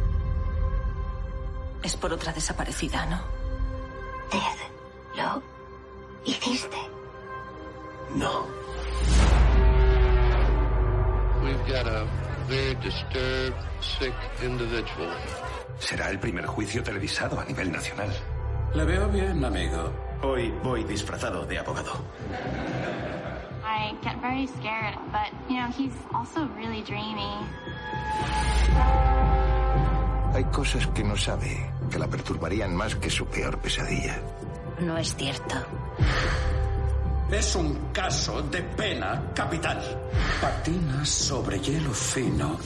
Es por otra desaparecida, ¿no? Ted, ¿lo hiciste? No. We've got a very disturbed, sick individual. Será el primer juicio televisado a nivel nacional. Le veo bien, amigo. Hoy voy disfrazado de abogado. I get very scared, but, you know, he's also really dreamy. Hay cosas que no sabe, que la perturbarían más que su peor pesadilla. No es cierto. Es un caso de pena capital. Patina sobre hielo fino.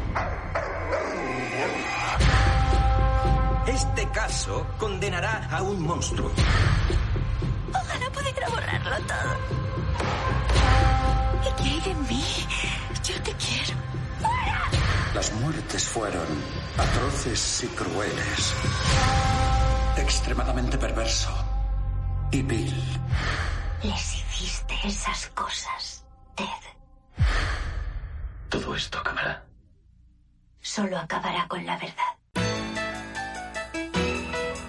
Este caso condenará a un monstruo. Ojalá pudiera borrarlo todo. ¿Y qué hay de mí? Yo te quiero. ¡Fuera! Las muertes fueron atroces y crueles. Extremadamente perverso. Y vil. Les hiciste esas cosas, Ted. Todo esto acabará. Solo acabará con la verdad.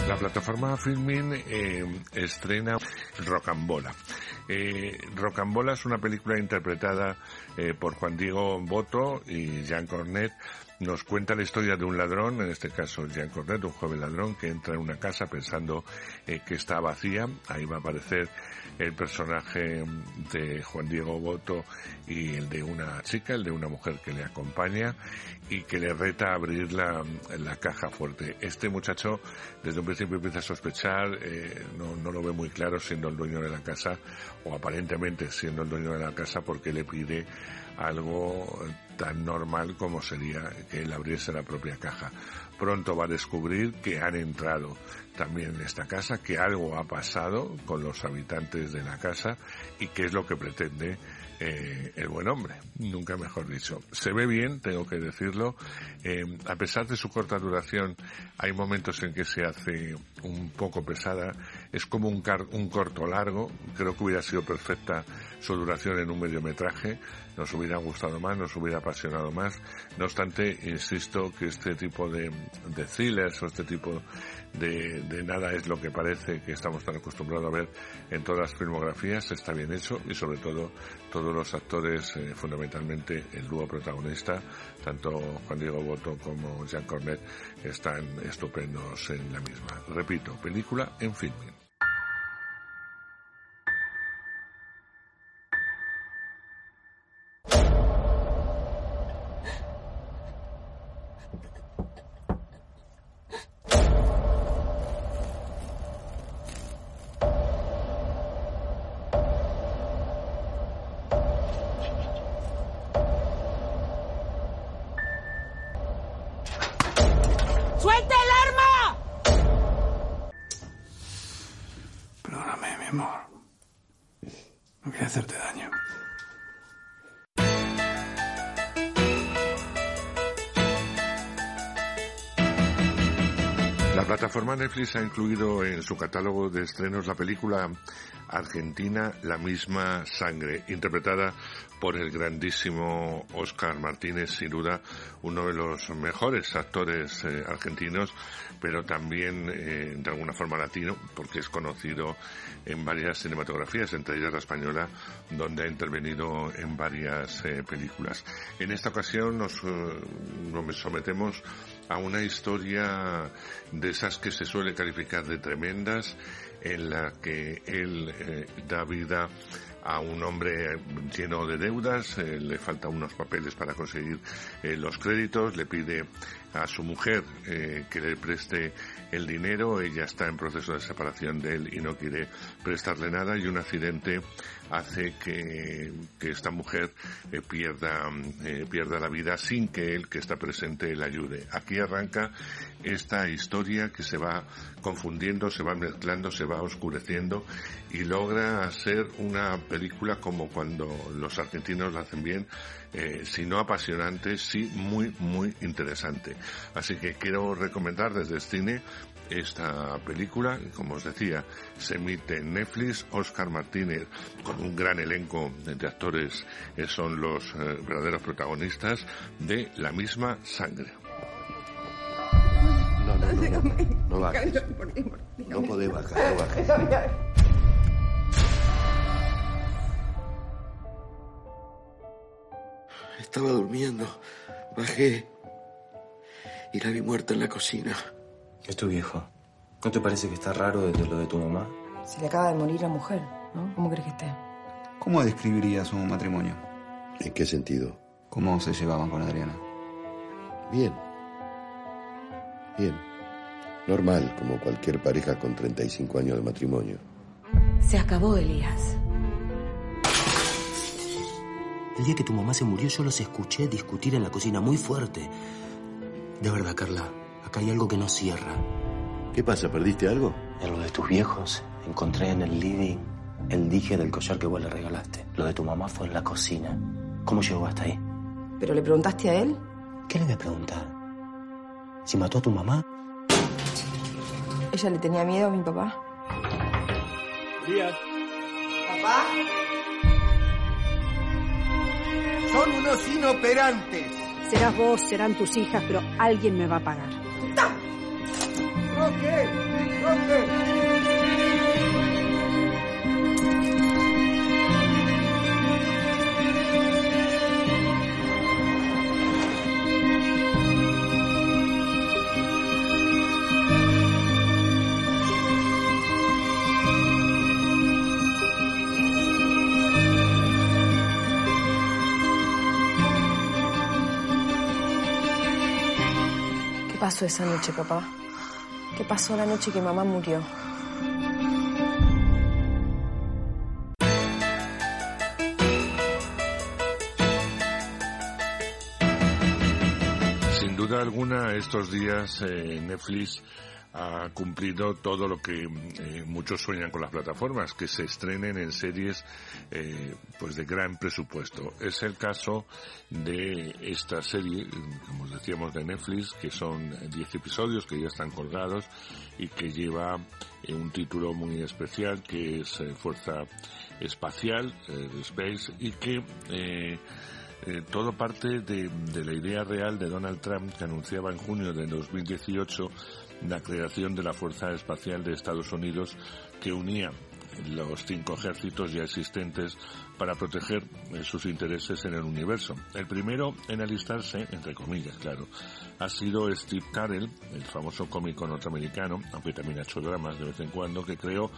La plataforma Filmin eh, estrena Rocambola. Eh, Rocambola es una película interpretada eh, por Juan Diego Botto y Jean Cornet. Nos cuenta la historia de un ladrón, en este caso Jean Cornet, un joven ladrón que entra en una casa pensando eh, que está vacía. Ahí va a aparecer el personaje de Juan Diego Botto y el de una chica, el de una mujer que le acompaña y que le reta a abrir la, la caja fuerte. Este muchacho desde un principio empieza a sospechar, eh, no, no lo ve muy claro siendo el dueño de la casa, o aparentemente siendo el dueño de la casa, porque le pide algo tan normal como sería que él abriese la propia caja. Pronto va a descubrir que han entrado también en esta casa, que algo ha pasado con los habitantes de la casa y qué es lo que pretende eh, el buen hombre, nunca mejor dicho. Se ve bien, tengo que decirlo, eh, a pesar de su corta duración, hay momentos en que se hace un poco pesada, es como un, car- un corto largo, creo que hubiera sido perfecta su duración en un mediometraje, nos hubiera gustado más, nos hubiera apasionado más. No obstante, insisto que este tipo de, de thrillers o este tipo de, de nada es lo que parece que estamos tan acostumbrados a ver en todas las filmografías, está bien hecho y sobre todo todos los actores, eh, fundamentalmente el dúo protagonista, tanto Juan Diego Botto como Jean Cornet, están estupendos en la misma. Repito, película en Filmin. ¡Suelta el arma! Perdóname, mi amor. No quería hacerte daño. La plataforma Netflix ha incluido en su catálogo de estrenos la película argentina La misma sangre, interpretada por el grandísimo Óscar Martínez, sin duda uno de los mejores actores eh, argentinos, pero también eh, de alguna forma latino, porque es conocido en varias cinematografías, entre ellas la española, donde ha intervenido en varias eh, películas. En esta ocasión nos, eh, nos sometemos a una historia de esas que se suele calificar de tremendas, en la que él eh, da vida a un hombre lleno de deudas, eh, le faltan unos papeles para conseguir eh, los créditos, le pide a su mujer eh, que le preste el dinero, ella está en proceso de separación de él y no quiere prestarle nada, y un accidente hace que, que esta mujer eh, pierda, eh, pierda la vida sin que él, que está presente, le ayude. Aquí arranca esta historia que se va confundiendo, se va mezclando, se va oscureciendo y logra ser una película como cuando los argentinos la hacen bien, eh, si no apasionante, sí muy, muy interesante. Así que quiero recomendar desde el cine esta película, como os decía, se emite en Netflix. Óscar Martínez, con un gran elenco de actores, eh, son los eh, verdaderos protagonistas de La misma sangre. No, no, no, no, no, no bajes. No podés bajar, no bajes. Estaba durmiendo. Bajé y la vi muerta en la cocina. Es tu viejo. ¿No te parece que está raro desde lo de tu mamá? Se le acaba de morir la mujer, ¿no? ¿Cómo crees que esté? ¿Cómo describirías su matrimonio? ¿En qué sentido? ¿Cómo se llevaban con Adriana? Bien. Bien. Normal, como cualquier pareja con treinta y cinco años de matrimonio. Se acabó, Elías. El día que tu mamá se murió, yo los escuché discutir en la cocina muy fuerte. De verdad, Carla, acá hay algo que no cierra. ¿Qué pasa? ¿Perdiste algo? En lo de tus viejos, encontré en el living el dije del collar que vos le regalaste. Lo de tu mamá fue en la cocina. ¿Cómo llegó hasta ahí? ¿Pero le preguntaste a él? ¿Qué le voy a preguntar? ¿Si mató a tu mamá? ¿Ella le tenía miedo a mi papá? Díaz. ¿Papá? Son unos inoperantes. Serás vos, serán tus hijas, pero alguien me va a pagar. Ok. ¿Qué pasó esa noche, papá? ¿Qué pasó la noche que mamá murió? Sin duda alguna, estos días eh, Netflix ha cumplido todo lo que eh, muchos sueñan con las plataformas, que se estrenen en series eh, pues de gran presupuesto. Es el caso de esta serie, como decíamos, de Netflix, que son diez episodios que ya están colgados y que lleva eh, un título muy especial, que es eh, Fuerza Espacial, eh, Space, y que eh, Eh, todo parte de, de la idea real de Donald Trump, que anunciaba en junio de dos mil dieciocho la creación de la Fuerza Espacial de Estados Unidos, que unía los cinco ejércitos ya existentes para proteger eh, sus intereses en el universo. El primero en alistarse, entre comillas, claro, ha sido Steve Carell, el famoso cómico norteamericano, aunque también ha hecho dramas de vez en cuando, que creó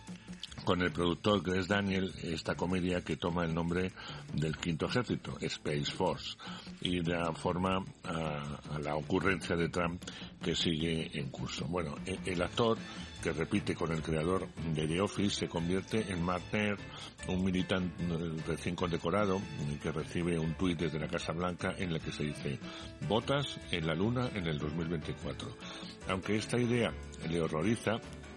con el productor Greg Daniel esta comedia que toma el nombre del quinto ejército, Space Force, y da forma a, a la ocurrencia de Trump, que sigue en curso. Bueno, el, el actor, que repite con el creador de The Office, se convierte en Mark Nair, un militante recién condecorado que recibe un tuit desde la Casa Blanca en el que se dice: votas en la luna en el dos mil veinticuatro. Aunque esta idea le horroriza,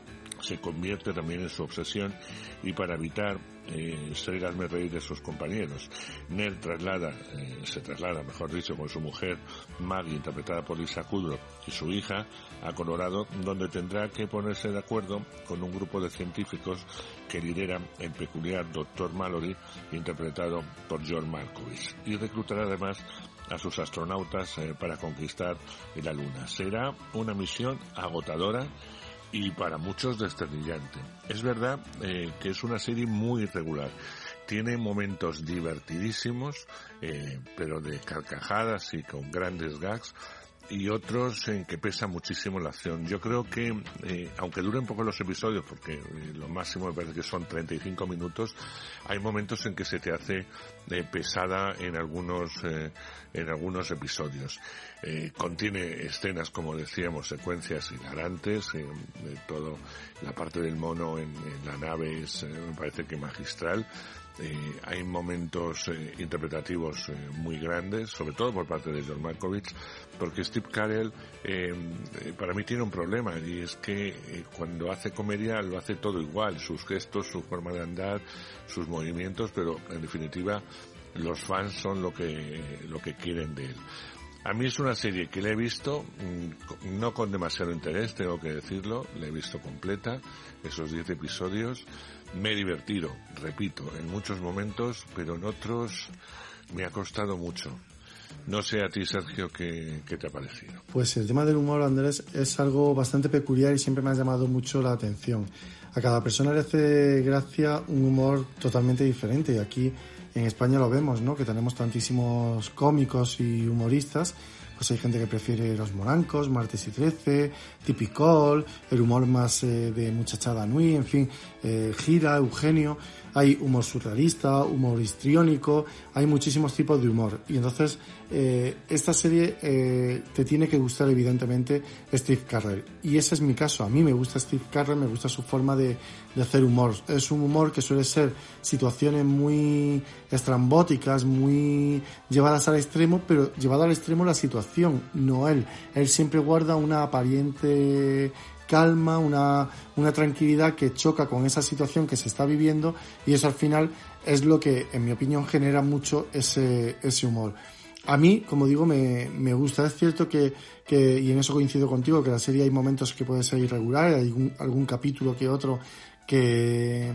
se convierte también en su obsesión, y para evitar eh, ser hazme reír de sus compañeros, Nell traslada, eh, se traslada, mejor dicho, con su mujer Maggie, interpretada por Lisa Kudrow, y su hija a Colorado, donde tendrá que ponerse de acuerdo con un grupo de científicos que lidera el peculiar doctor Mallory, interpretado por John Malkovich, y reclutará además a sus astronautas eh, para conquistar la Luna. Será una misión agotadora y para muchos desternillante. Es verdad eh, que es una serie muy irregular. Tiene momentos divertidísimos, eh, pero de carcajadas y con grandes gags, y otros en que pesa muchísimo la acción. Yo creo que, eh, aunque duren poco los episodios, porque eh, lo máximo me parece que son treinta y cinco minutos, hay momentos en que se te hace eh, pesada en algunos eh, en algunos episodios. Eh, contiene escenas, como decíamos, secuencias hilarantes, eh, de todo la parte del mono en, en la nave es, eh, me parece que magistral. Eh, hay momentos eh, interpretativos eh, muy grandes, sobre todo por parte de John Malkovich, porque Steve Carell eh, eh, para mí tiene un problema, y es que eh, cuando hace comedia lo hace todo igual, sus gestos, su forma de andar, sus movimientos, pero en definitiva los fans son lo que lo que quieren de él. A mí es una serie que la he visto, mmm, no con demasiado interés, tengo que decirlo, la he visto completa, esos diez episodios. Me he divertido, repito, en muchos momentos, pero en otros me ha costado mucho. No sé a ti, Sergio, ¿qué, qué te ha parecido? Pues el tema del humor, Andrés, es algo bastante peculiar y siempre me ha llamado mucho la atención. A cada persona le hace gracia un humor totalmente diferente, y aquí en España lo vemos, ¿no? Que tenemos tantísimos cómicos y humoristas. Pues hay gente que prefiere Los Morancos, Martes y Trece, Tipicol, el humor más eh, de Muchachada Nui, en fin, eh, Gira, Eugenio. Hay humor surrealista, humor histriónico, hay muchísimos tipos de humor. Y entonces, eh, esta serie eh, te tiene que gustar, evidentemente, Steve Carell. Y ese es mi caso. A mí me gusta Steve Carell, me gusta su forma de, de hacer humor. Es un humor que suele ser situaciones muy estrambóticas, muy llevadas al extremo, pero llevado al extremo la situación, no él. Él siempre guarda una aparente calma, una, una tranquilidad que choca con esa situación que se está viviendo, y eso al final es lo que, en mi opinión, genera mucho ese, ese humor. A mí, como digo, me, me gusta. Es cierto que, que, y en eso coincido contigo, que la serie hay momentos que puede ser irregular, hay algún, algún capítulo que otro que,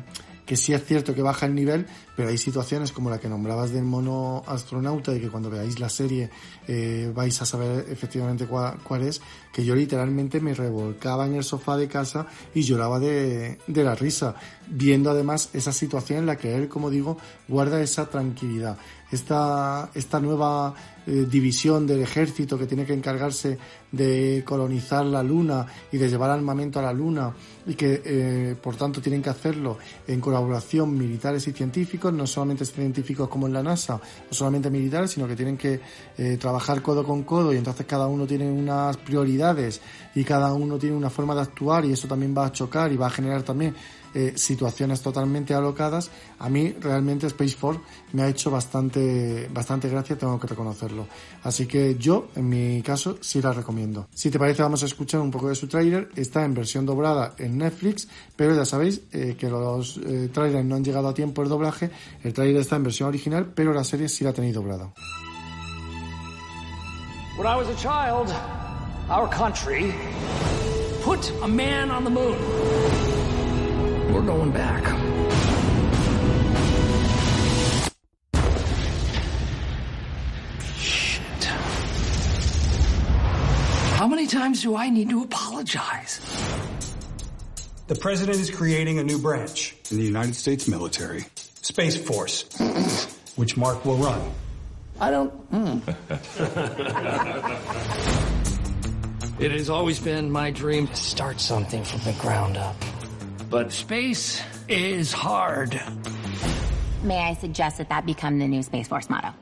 que sí es cierto que baja el nivel, pero hay situaciones como la que nombrabas del mono astronauta y que cuando veáis la serie eh, vais a saber efectivamente cuál, cuál es, que yo literalmente me revolcaba en el sofá de casa y lloraba de, de la risa, viendo además esa situación en la que él, como digo, guarda esa tranquilidad. Esta, esta nueva eh, división del ejército que tiene que encargarse de colonizar la Luna y de llevar armamento a la Luna y que eh, por tanto tienen que hacerlo en colaboración militares y científicos, no solamente científicos como en la NASA, no solamente militares, sino que tienen que eh, trabajar codo con codo y entonces cada uno tiene unas prioridades y cada uno tiene una forma de actuar y eso también va a chocar y va a generar también Eh, situaciones totalmente alocadas. A mí realmente Space Force me ha hecho bastante bastante gracia, tengo que reconocerlo. Así que yo, en mi caso, sí la recomiendo. Si te parece, vamos a escuchar un poco de su tráiler. Está en versión doblada en Netflix, pero ya sabéis eh, que los eh, tráilers no han llegado a tiempo el doblaje. El tráiler está en versión original, pero la serie sí la tenéis doblada. When I was a child, our country put a man on the moon. We're going back. Shit. How many times do I need to apologize? The president is creating a new branch in the United States military, Space Force, which Mark will run. I don't... Mm. It has always been my dream to start something from the ground up. But space is hard. May I suggest that that become the new Space Force motto?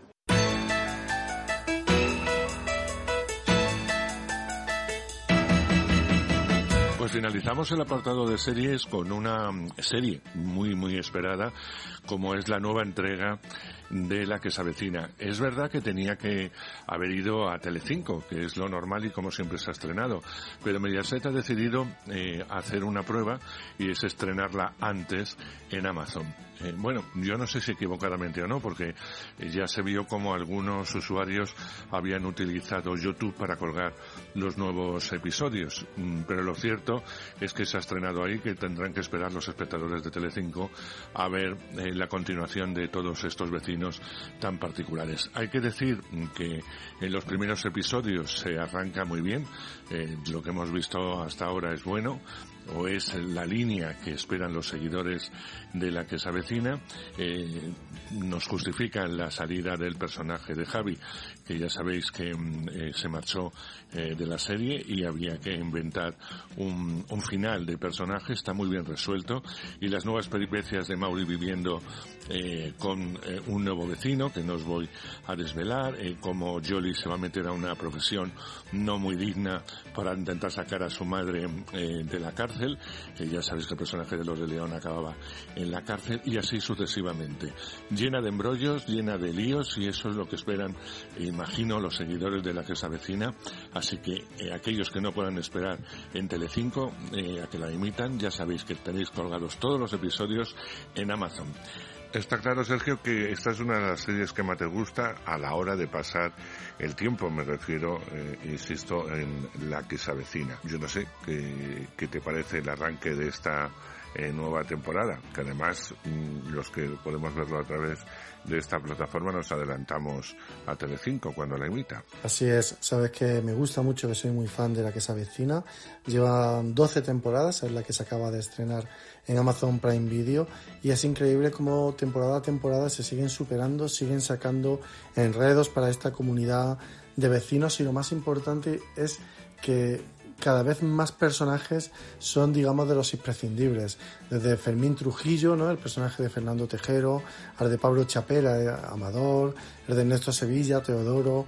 Pues finalizamos el apartado de series con una serie muy, muy esperada, como es la nueva entrega de La que se avecina. Es verdad que tenía que haber ido a Telecinco, que es lo normal y como siempre se ha estrenado, pero Mediaset ha decidido eh, hacer una prueba y es estrenarla antes en Amazon. Eh, bueno, yo no sé si equivocadamente o no, porque eh, ya se vio como algunos usuarios habían utilizado YouTube para colgar los nuevos episodios, mm, pero lo cierto es que se ha estrenado ahí, que tendrán que esperar los espectadores de Telecinco a ver eh, la continuación de todos estos vecinos tan particulares. Hay que decir que en los primeros episodios se arranca muy bien, eh, lo que hemos visto hasta ahora es bueno, o es la línea que esperan los seguidores de La que se avecina. Eh, nos justifican la salida del personaje de Javi, que ya sabéis que eh, se marchó eh, de la serie y había que inventar un, un final de personaje. Está muy bien resuelto, y las nuevas peripecias de Mauri viviendo eh, con eh, un nuevo vecino, que no os voy a desvelar, eh, como Jolie se va a meter a una profesión no muy digna para intentar sacar a su madre eh, de la cárcel, que ya sabéis que el personaje de Los de León acababa en la cárcel, y así sucesivamente. Llena de embrollos, llena de líos, y eso es lo que esperan, eh, imagino, los seguidores de La que se avecina. Así que eh, aquellos que no puedan esperar en Telecinco eh, a que la imitan, ya sabéis que tenéis colgados todos los episodios en Amazon. Está claro, Sergio, que esta es una de las series que más te gusta a la hora de pasar el tiempo. Me refiero, eh, insisto, en La que se avecina. Yo no sé qué, qué te parece el arranque de esta eh, nueva temporada, que además mmm, los que podemos verlo a través de esta plataforma nos adelantamos a Telecinco cuando la imita. Así es, sabes que me gusta mucho, que soy muy fan de La que se avecina. Lleva doce temporadas, es la que se acaba de estrenar en Amazon Prime Video, y es increíble cómo temporada a temporada se siguen superando, siguen sacando enredos para esta comunidad de vecinos, y lo más importante es que cada vez más personajes son, digamos, de los imprescindibles. Desde Fermín Trujillo, ¿no?, el personaje de Fernando Tejero, al de Pablo Chapela, Amador, el de Ernesto Sevilla, Teodoro,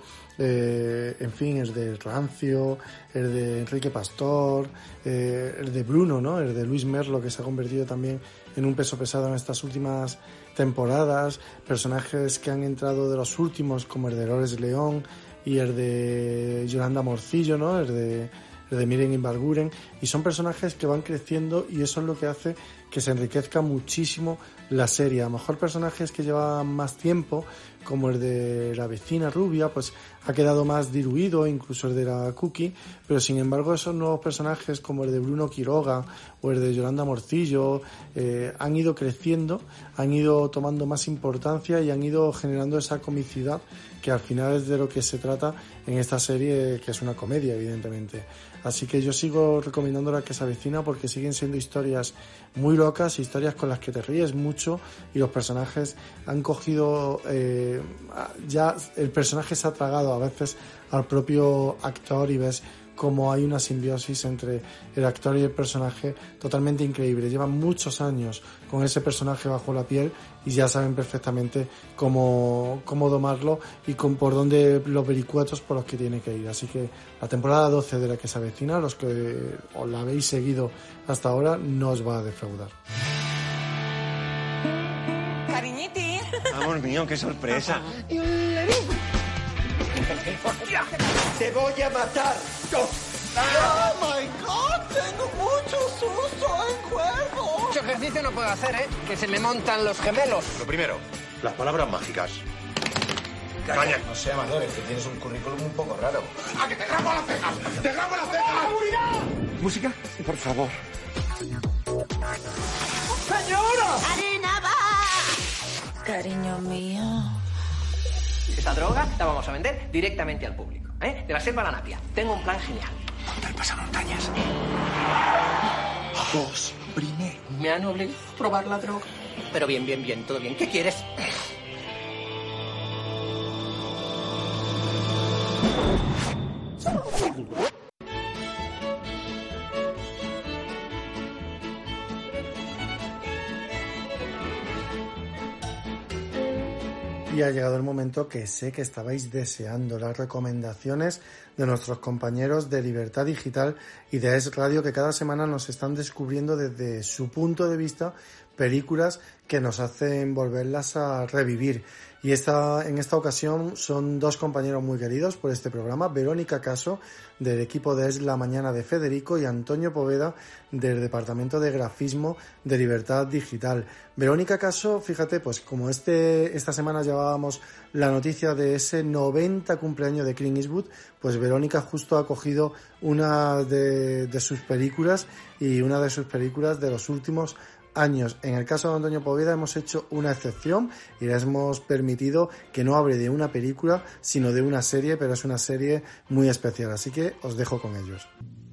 eh, en fin, el de Rancio, el de Enrique Pastor, eh, el de Bruno, ¿no?, el de Luis Merlo, que se ha convertido también en un peso pesado en estas últimas temporadas, personajes que han entrado de los últimos, como el de Dolores León y el de Yolanda Morcillo, ¿no?, el de de Miren Inbarguren, y son personajes que van creciendo, y eso es lo que hace que se enriquezca muchísimo la serie. A lo mejor personajes que llevaban más tiempo, como el de la vecina rubia, pues ha quedado más diluido, incluso el de la Cookie, pero sin embargo esos nuevos personajes como el de Bruno Quiroga o el de Yolanda Morcillo eh, han ido creciendo, han ido tomando más importancia y han ido generando esa comicidad que al final es de lo que se trata en esta serie, que es una comedia, evidentemente. Así que yo sigo recomendando La que se avecina porque siguen siendo historias muy locas, historias con las que te ríes mucho y los personajes han cogido, eh, ya el personaje se ha tragado a veces al propio actor y ves cómo hay una simbiosis entre el actor y el personaje totalmente increíble. Llevan muchos años con ese personaje bajo la piel y ya saben perfectamente cómo, cómo domarlo y con, por dónde los vericuetos por los que tiene que ir. Así que la temporada doce de La que se avecina, los que os la habéis seguido hasta ahora, no os va a defraudar. Cariñiti. Amor mío, qué sorpresa. ¡Te voy a matar! ¡Oh, my God! ¡Tengo mucho susto en cuerpo! Mucho ejercicio no puedo hacer, ¿eh? Que se me montan los gemelos. Lo primero, las palabras mágicas. Caña. No sé, Amador, es que tienes un currículum un poco raro. ¡Ah, que te grabo las cejas! ¡Te grabo las cejas! ¡Seguridad! ¿Música? Por favor. ¡Señora! ¡Arena va! Cariño mío. Esta droga la vamos a vender directamente al público, ¿eh? De la selva a la napia. Tengo un plan genial. Del pasamontañas. Dos primero. Me han obligado a probar la droga. Pero bien, bien, bien, todo bien. ¿Qué quieres? Y ha llegado el momento que sé que estabais deseando, las recomendaciones de nuestros compañeros de Libertad Digital y de Es Radio, que cada semana nos están descubriendo desde su punto de vista películas que nos hacen volverlas a revivir. Y esta, en esta ocasión son dos compañeros muy queridos por este programa, Verónica Caso, del equipo de Es la Mañana de Federico, y Antonio Poveda, del Departamento de Grafismo de Libertad Digital. Verónica Caso, fíjate, pues como este esta semana llevábamos la noticia de ese noventa cumpleaños de Clint Eastwood, pues Verónica justo ha cogido una de, de sus películas, y una de sus películas de los últimos años. En el caso de Antonio Poveda hemos hecho una excepción y les hemos permitido que no hable de una película, sino de una serie, pero es una serie muy especial, así que os dejo con ellos.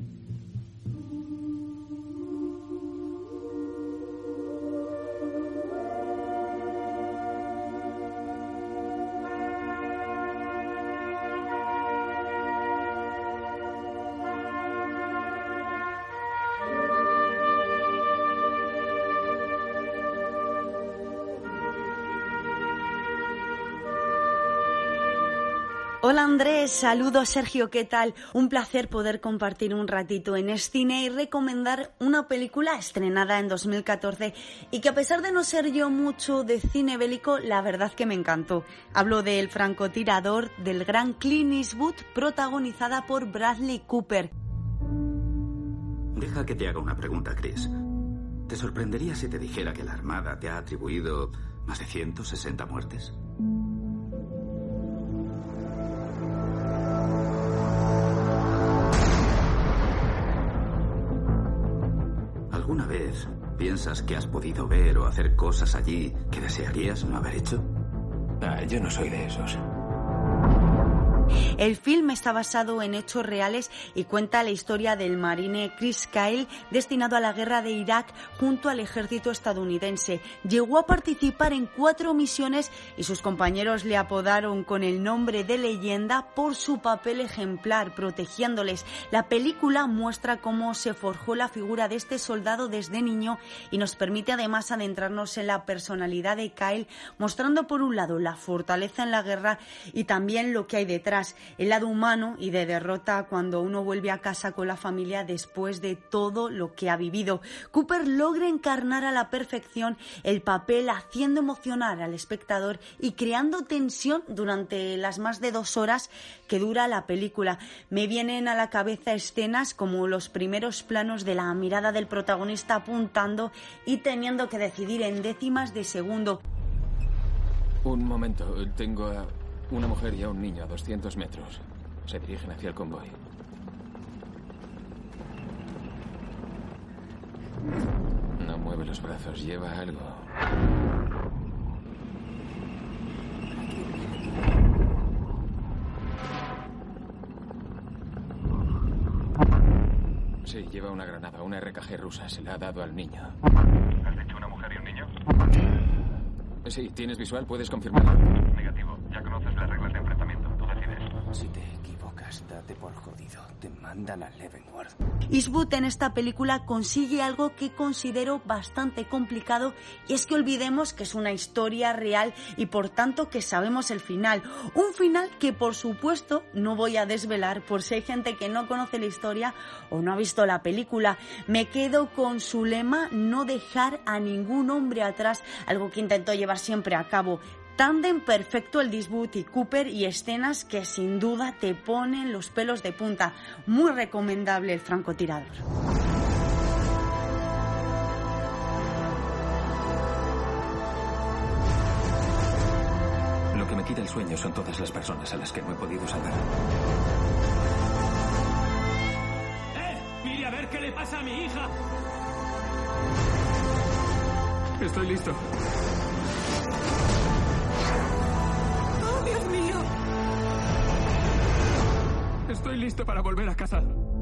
Hola Andrés, saludos Sergio, ¿qué tal? Un placer poder compartir un ratito en Escine y recomendar una película estrenada en dos mil catorce y que a pesar de no ser yo mucho de cine bélico, la verdad que me encantó. Hablo del francotirador del gran Clint Eastwood, protagonizada por Bradley Cooper. Deja que te haga una pregunta, Chris. ¿Te sorprendería si te dijera que la Armada te ha atribuido más de ciento sesenta muertes? ¿Alguna vez piensas que has podido ver o hacer cosas allí que desearías no haber hecho? Ah, yo no soy de esos. El film está basado en hechos reales y cuenta la historia del marine Chris Kyle, destinado a la guerra de Irak junto al ejército estadounidense. Llegó a participar en cuatro misiones y sus compañeros le apodaron con el nombre de leyenda por su papel ejemplar, protegiéndoles. La película muestra cómo se forjó la figura de este soldado desde niño y nos permite además adentrarnos en la personalidad de Kyle, mostrando por un lado la fortaleza en la guerra y también lo que hay detrás. el lado humano y de derrota cuando uno vuelve a casa con la familia después de todo lo que ha vivido. Cooper logra encarnar a la perfección el papel, haciendo emocionar al espectador y creando tensión durante las más de dos horas que dura la película. Me vienen a la cabeza escenas como los primeros planos de la mirada del protagonista apuntando y teniendo que decidir en décimas de segundo. Un momento, tengo a una mujer y a un niño a doscientos metros. Se dirigen hacia el convoy. No mueve los brazos, lleva algo. Sí, lleva una granada, una R K G rusa. Se la ha dado al niño. ¿Has dicho una mujer y un niño? Sí, ¿tienes visual? ¿Puedes confirmarlo? Negativo. Ya conoces las reglas de enfrentamiento. Tú decides. Si te equivocas, date por jodido. Te mandan a Leavenworth. Eastwood en esta película consigue algo que considero bastante complicado, y es que olvidemos que es una historia real y por tanto que sabemos el final. Un final que por supuesto no voy a desvelar por si hay gente que no conoce la historia o no ha visto la película. Me quedo con su lema: no dejar a ningún hombre atrás, algo que intentó llevar siempre a cabo. Tándem perfecto el de Eastwood y Cooper, y escenas que sin duda te ponen los pelos de punta. Muy recomendable el francotirador. Lo que me quita el sueño son todas las personas a las que no he podido salvar. ¡Eh! ¡Mire a ver qué le pasa a mi hija! Estoy listo. ¡Oh, Dios mío! Estoy listo para volver a casa.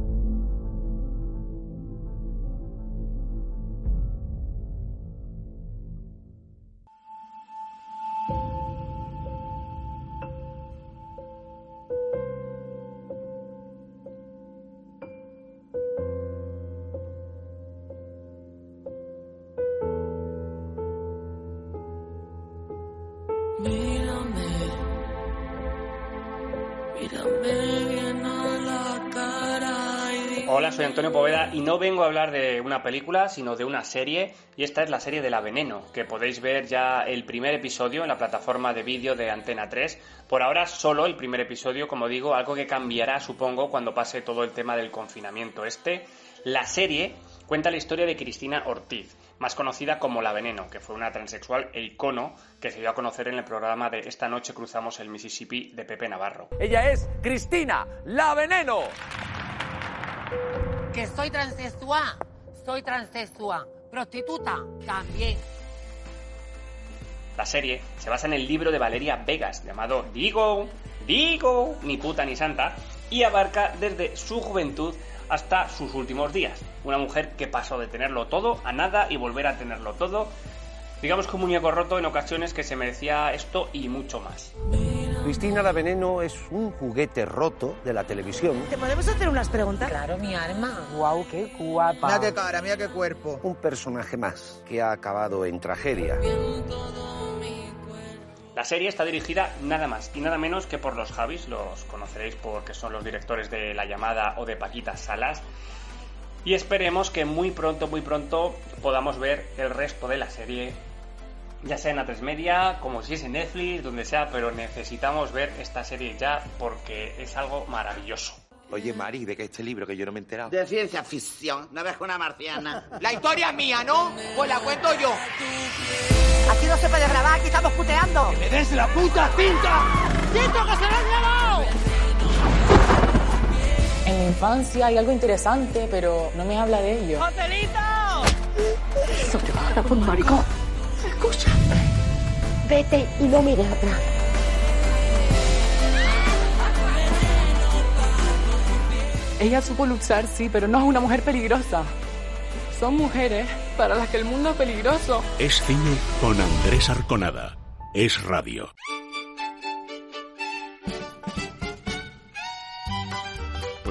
Hola, soy Antonio Poveda y no vengo a hablar de una película, sino de una serie, y esta es la serie de La Veneno, que podéis ver ya el primer episodio en la plataforma de vídeo de Antena tres. Por ahora solo el primer episodio, como digo, algo que cambiará, supongo, cuando pase todo el tema del confinamiento este. La serie cuenta la historia de Cristina Ortiz, más conocida como La Veneno, que fue una transexual e icono que se dio a conocer en el programa de Esta noche cruzamos el Mississippi de Pepe Navarro. Ella es Cristina, La Veneno. Que soy transexual, soy transexual, prostituta también. La serie se basa en el libro de Valeria Vegas llamado Digo, Digo, ni puta ni santa, y abarca desde su juventud hasta sus últimos días. Una mujer que pasó de tenerlo todo a nada y volver a tenerlo todo. Digamos que un muñeco roto en ocasiones que se merecía esto y mucho más. Cristina La Veneno es un juguete roto de la televisión. ¿Te podemos hacer unas preguntas? Claro, mi alma. Guau, qué guapa. Mira qué cara, mira qué cuerpo. Un personaje más que ha acabado en tragedia. La serie está dirigida nada más y nada menos que por los Javis, los conoceréis porque son los directores de La Llamada o de Paquita Salas. Y esperemos que muy pronto, muy pronto podamos ver el resto de la serie, ya sea en A tres Media, como si es en Netflix, donde sea, pero necesitamos ver esta serie ya porque es algo maravilloso. Oye, Mari, ¿de qué este libro que yo no me he enterado? De ciencia ficción, no ves una marciana. La historia es mía, ¿no? Pues la cuento yo. Aquí no se puede grabar, aquí estamos puteando. ¡Que me des la puta cinta! ¡Cinto, que se lo han llevado! En mi infancia hay algo interesante, pero no me habla de ello. ¡Joselito! Eso te va a dar un maricón. Escucha. Vete y no mires atrás. Ella supo luchar, sí, pero no es una mujer peligrosa. Son mujeres para las que el mundo es peligroso. Es cine con Andrés Arconada. Es radio.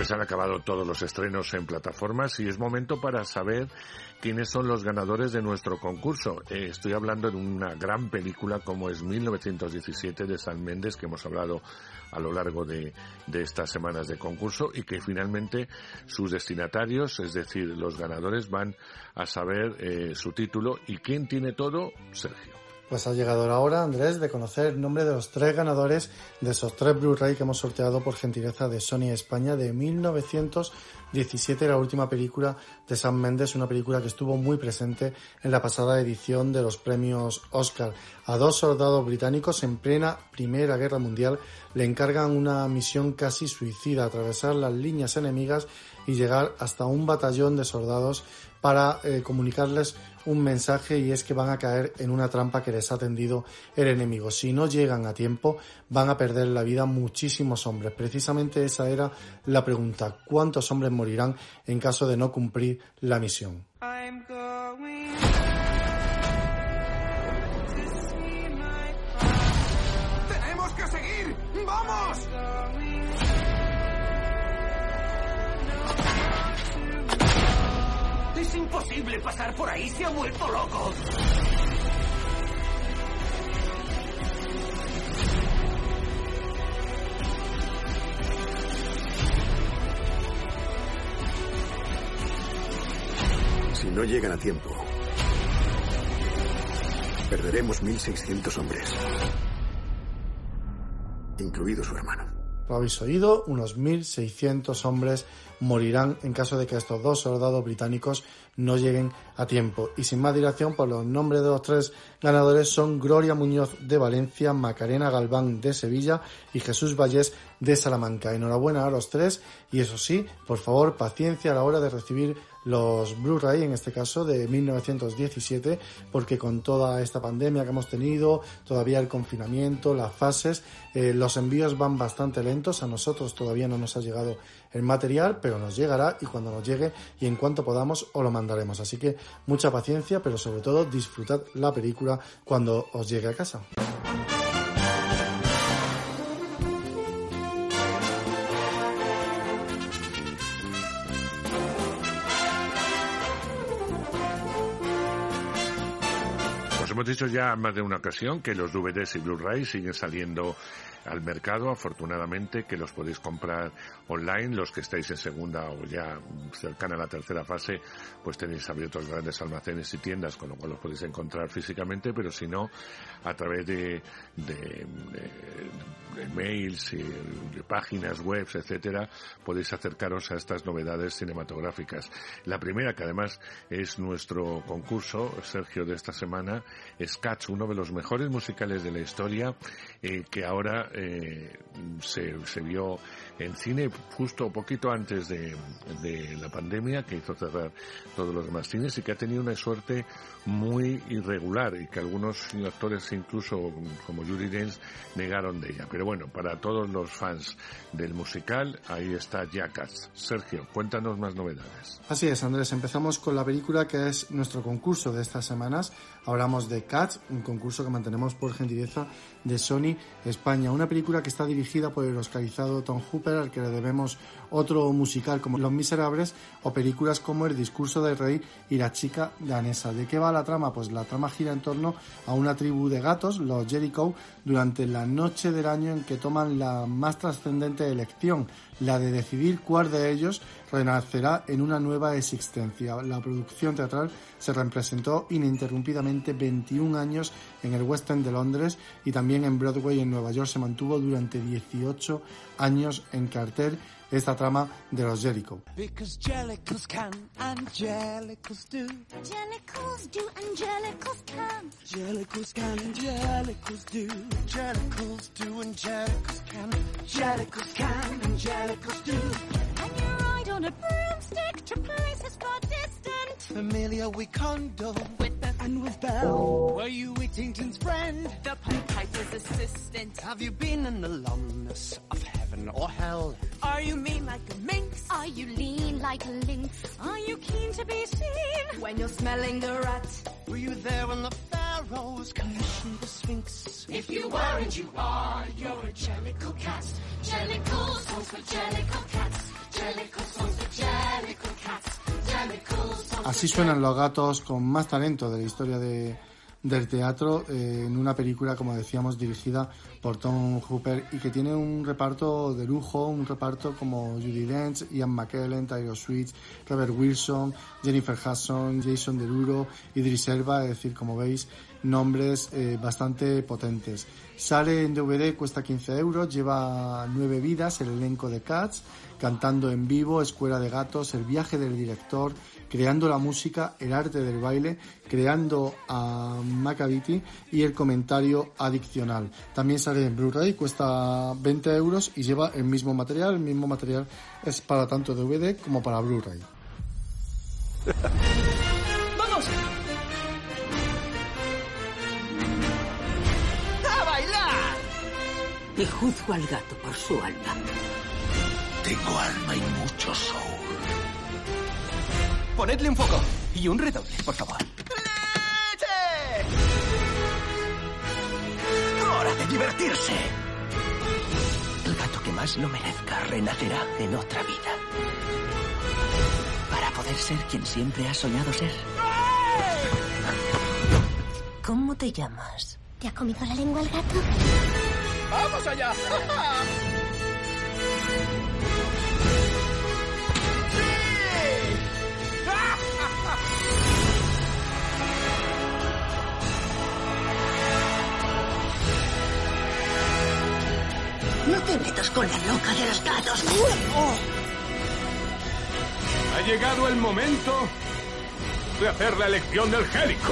Pues han acabado todos los estrenos en plataformas y es momento para saber quiénes son los ganadores de nuestro concurso. Eh, estoy hablando de una gran película como es mil novecientos diecisiete de Sam Mendes, que hemos hablado a lo largo de, de estas semanas de concurso, y que finalmente sus destinatarios, es decir, los ganadores, van a saber eh, su título. ¿Y quién tiene todo? Sergio. Pues ha llegado la hora, Andrés, de conocer el nombre de los tres ganadores de esos tres Blu-ray que hemos sorteado por gentileza de Sony España de mil novecientos diecisiete, la última película de Sam Mendes, una película que estuvo muy presente en la pasada edición de los premios Oscar. A dos soldados británicos en plena Primera Guerra Mundial le encargan una misión casi suicida, atravesar las líneas enemigas y llegar hasta un batallón de soldados para eh, comunicarles un mensaje, y es que van a caer en una trampa que les ha tendido el enemigo. Si no llegan a tiempo, van a perder la vida muchísimos hombres. Precisamente esa era la pregunta: ¿cuántos hombres morirán en caso de no cumplir la misión? ¡Tenemos que seguir! ¡Vamos! ¡Es imposible pasar por ahí! ¡Se ha vuelto loco! Si no llegan a tiempo, perderemos mil seiscientos hombres, incluido su hermano. Lo habéis oído, unos mil seiscientos hombres morirán en caso de que estos dos soldados británicos no lleguen a tiempo. Y sin más dilación, pues los nombres de los tres ganadores son Gloria Muñoz de Valencia, Macarena Galván de Sevilla y Jesús Vallés de Salamanca. Enhorabuena a los tres, y eso sí, por favor, paciencia a la hora de recibir los Blu-ray, en este caso de mil novecientos diecisiete, porque con toda esta pandemia que hemos tenido, todavía el confinamiento, las fases, eh, los envíos van bastante lentos. A nosotros todavía no nos ha llegado el material, pero nos llegará, y cuando nos llegue y en cuanto podamos os lo mandaremos. Así que mucha paciencia, pero sobre todo disfrutad la película cuando os llegue a casa. Hemos dicho ya más de una ocasión que los D V Ds y Blu-ray siguen saliendo al mercado, afortunadamente, que los podéis comprar online. Los que estáis en segunda o ya cercana a la tercera fase, pues tenéis abiertos grandes almacenes y tiendas, con lo cual los podéis encontrar físicamente, pero si no, a través de, de, de, de mails y de páginas web, etcétera, podéis acercaros a estas novedades cinematográficas. La primera, que además es nuestro concurso, Sergio, de esta semana, es Cats, uno de los mejores musicales de la historia, eh, que ahora eh, se, se vio en cine justo poquito antes de, de la pandemia, que hizo cerrar todos los demás cines, y que ha tenido una suerte muy irregular, y que algunos actores, incluso como Judi Dench, negaron de ella. Pero bueno, para todos los fans del musical, ahí está ya Cats. Sergio, cuéntanos más novedades. Así es, Andrés, empezamos con la película que es nuestro concurso de estas semanas. Hablamos de Cats, un concurso que mantenemos por gentileza de Sony España, una película que está dirigida por el oscarizado Tom Hooper, al que le debemos otro musical como Los Miserables o películas como El discurso del rey y La chica danesa. ¿De qué va la trama? Pues la trama gira en torno a una tribu de gatos, los Jericho, durante la noche del año en que toman la más trascendente elección, la de decidir cuál de ellos renacerá en una nueva existencia. La producción teatral se representó ininterrumpidamente veintiún años en el West End de Londres, y también en Broadway en Nueva York se mantuvo durante dieciocho años en cartel esta trama de los Jericho. Because Jellicles can and Jellicles do. Jellicles do and Jellicles can. Jellicles can and Jellicles do. Jellicles do and Jellicles can. Jellicles can and Jellicles do. And you ride on a broomstick to places far distant. Familiar we condole with Beth and with Belle. Were you Whittington's friend? The Pied Piper's assistant. Have you been an alumnus of heaven or hell? Are you mean like a minx? Are you lean like a lynx? Are you keen to be seen when you're smelling the rat? Were you there when the pharaohs commissioned the Sphinx? If you weren't, you are. You're a Jellicle cat. Jellicle stands for Jellicle cats. Así suenan los gatos con más talento de la historia de, del teatro eh, en una película, como decíamos, dirigida por Tom Hooper y que tiene un reparto de lujo, un reparto como Judi Dench, Ian McKellen, Taylor Swift, Robert Wilson, Jennifer Hudson, Jason Derulo, Idris Elba, es decir, como veis, nombres eh, bastante potentes. Sale en D V D, cuesta quince euros, lleva nueve vidas, el elenco de Cats, Cantando en vivo, Escuela de gatos, El viaje del director, Creando la música, El arte del baile, Creando a Macavity y El comentario adiccional. También sale en Blu-ray, cuesta veinte euros y lleva el mismo material. El mismo material es para tanto D V D como para Blu-ray. ¡Vamos! ¡A bailar! Y juzgo al gato por su alma. Tengo alma y mucho soul. Ponedle un foco y un redoble, por favor. ¡Leche! ¡Hora de divertirse! El gato que más lo merezca renacerá en otra vida. Para poder ser quien siempre ha soñado ser. ¿Cómo te llamas? ¿Te ha comido la lengua el gato? ¡Vamos allá! No te metas con la loca de los gatos. Ha llegado el momento de hacer la elección del Gélico.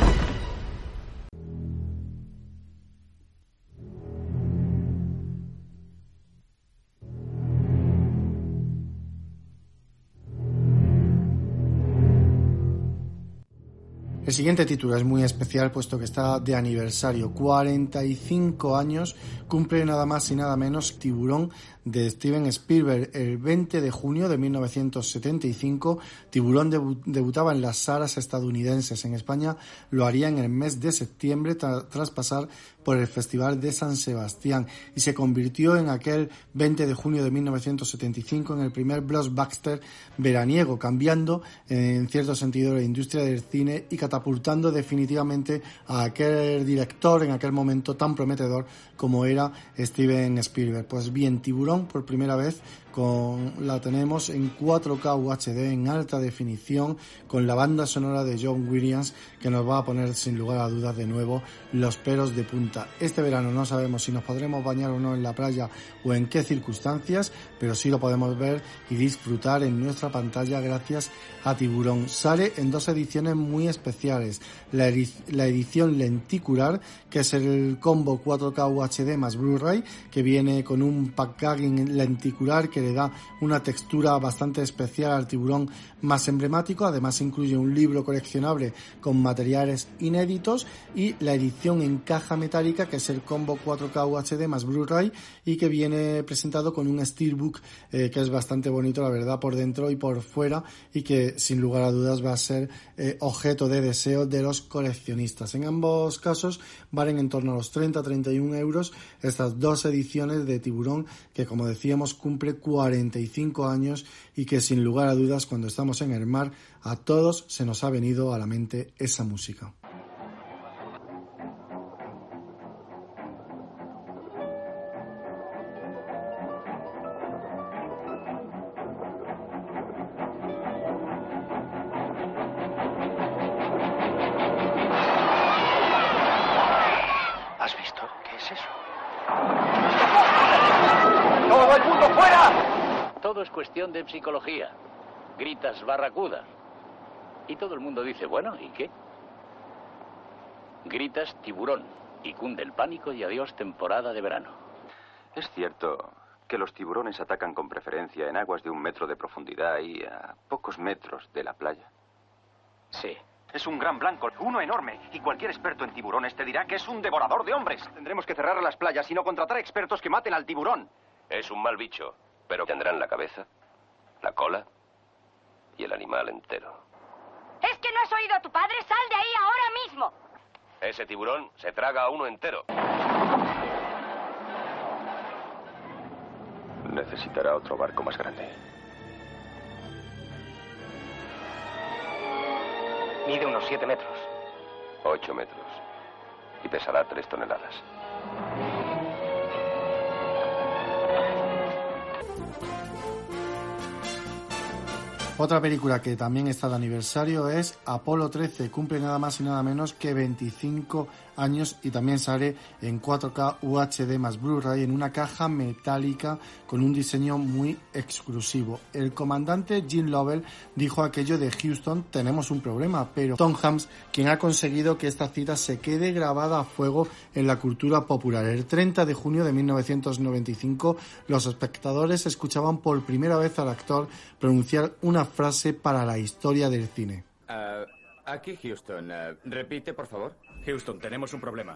El siguiente título es muy especial puesto que está de aniversario. cuarenta y cinco años cumple nada más y nada menos Tiburón de Steven Spielberg. El veinte de junio de mil novecientos setenta y cinco, Tiburón debu- debutaba en las salas estadounidenses. En España lo haría en el mes de septiembre tra- tras pasar por el Festival de San Sebastián y se convirtió en aquel veinte de junio de mil novecientos setenta y cinco en el primer blockbuster veraniego, cambiando en cierto sentido la industria del cine y catapultando definitivamente a aquel director en aquel momento tan prometedor como era Steven Spielberg. Pues bien, Tiburón por primera vez con, la tenemos en cuatro K U H D en alta definición con la banda sonora de John Williams que nos va a poner sin lugar a dudas de nuevo los pelos de punta. Este verano no sabemos si nos podremos bañar o no en la playa o en qué circunstancias, pero sí lo podemos ver y disfrutar en nuestra pantalla gracias a Tiburón. Sale en dos ediciones muy especiales. La, edi- la edición lenticular, que es el combo cuatro K U H D más Blu-ray, que viene con un packaging lenticular que le da una textura bastante especial al Tiburón más emblemático. Además incluye un libro coleccionable con materiales inéditos y la edición en caja metálica, que es el combo cuatro K U H D más Blu-ray y que viene presentado con un steelbook eh, que es bastante bonito, la verdad, por dentro y por fuera, y que sin lugar a dudas va a ser eh, objeto de deseo de los coleccionistas. En ambos casos valen en torno a los treinta a treinta y un euros estas dos ediciones de Tiburón, que como decíamos cumple cuarenta y cinco años y que sin lugar a dudas cuando estamos en el mar a todos se nos ha venido a la mente esa música. ¿Has visto? ¿Qué es eso? ¡Todo el mundo fuera! Todo es cuestión de psicología. Gritas barracuda. Y todo el mundo dice, bueno, ¿y qué? Gritas tiburón. Y cunde el pánico y adiós temporada de verano. Es cierto que los tiburones atacan con preferencia en aguas de un metro de profundidad y a pocos metros de la playa. Sí. Es un gran blanco, uno enorme, y cualquier experto en tiburones te dirá que es un devorador de hombres. Tendremos que cerrar las playas y no contratar expertos que maten al tiburón. Es un mal bicho, pero tendrán la cabeza, la cola y el animal entero. ¿Es que no has oído a tu padre? ¡Sal de ahí ahora mismo! Ese tiburón se traga a uno entero. Necesitará otro barco más grande. Mide unos siete metros. Ocho metros. Y pesará tres toneladas. Otra película que también está de aniversario es Apolo trece, cumple nada más y nada menos que veinticinco años y también sale en cuatro K U H D más Blu-ray en una caja metálica con un diseño muy exclusivo. El comandante Jim Lovell dijo aquello de Houston, tenemos un problema, pero Tom Hanks, quien ha conseguido que esta cita se quede grabada a fuego en la cultura popular. El treinta de junio de mil novecientos noventa y cinco, los espectadores escuchaban por primera vez al actor pronunciar una frase para la historia del cine. Uh, aquí Houston. Uh, repite, por favor. Houston, tenemos un problema.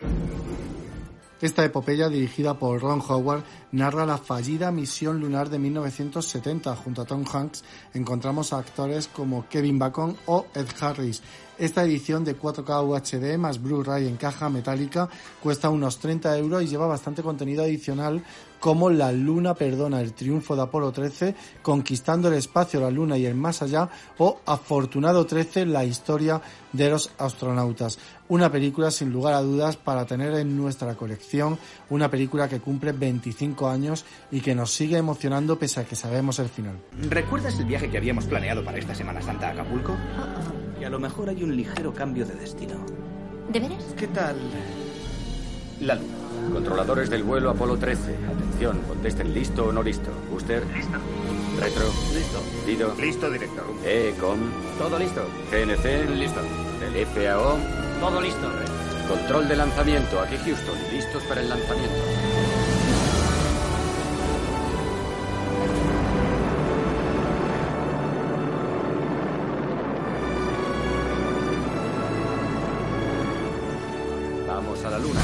Esta epopeya, dirigida por Ron Howard, narra la fallida misión lunar de mil novecientos setenta. Junto a Tom Hanks encontramos a actores como Kevin Bacon o Ed Harris. Esta edición de cuatro K U H D más Blu-ray en caja metálica cuesta unos treinta euros y lleva bastante contenido adicional, como La Luna perdona, el triunfo de Apolo trece, Conquistando el espacio, la luna y el más allá, o Afortunado trece, la historia de los astronautas. Una película sin lugar a dudas para tener en nuestra colección, una película que cumple veinticinco años y que nos sigue emocionando pese a que sabemos el final. ¿Recuerdas el viaje que habíamos planeado para esta Semana Santa a Acapulco? Y a lo mejor hay un ligero cambio de destino. ¿De veras? ¿Qué tal la luna? Controladores del vuelo Apolo trece. Atención, contesten listo o no listo. ¿Booster? Listo. Retro. Listo. Dido. Listo, director. E, com. Todo listo. G N C. Listo. El F A O. Todo listo, Rey. Control de lanzamiento. Aquí Houston. Listos para el lanzamiento. Vamos a la luna.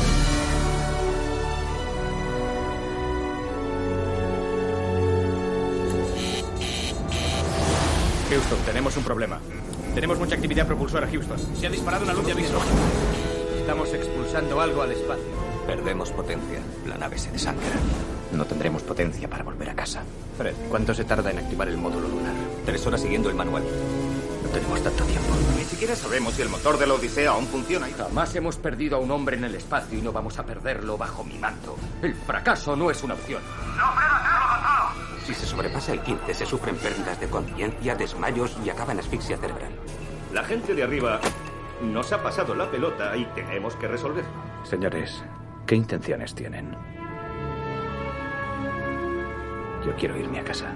Houston, tenemos un problema. Tenemos mucha actividad propulsora, Houston. Se ha disparado una luz de aviso. Estamos expulsando algo al espacio. Perdemos potencia. La nave se desangra. No tendremos potencia para volver a casa. Fred, ¿cuánto se tarda en activar el módulo lunar? Tres horas siguiendo el manual. No tenemos tanto tiempo. Ni siquiera sabemos si el motor de la Odisea aún funciona. Jamás hemos perdido a un hombre en el espacio y no vamos a perderlo bajo mi mando. El fracaso no es una opción. ¡No puedo hacerlo, Gonzalo! Si se sobrepasa el quince, se sufren pérdidas de conciencia, desmayos y acaba en asfixia cerebral. La gente de arriba nos ha pasado la pelota y tenemos que resolverlo. Señores, ¿qué intenciones tienen? Yo quiero irme a casa.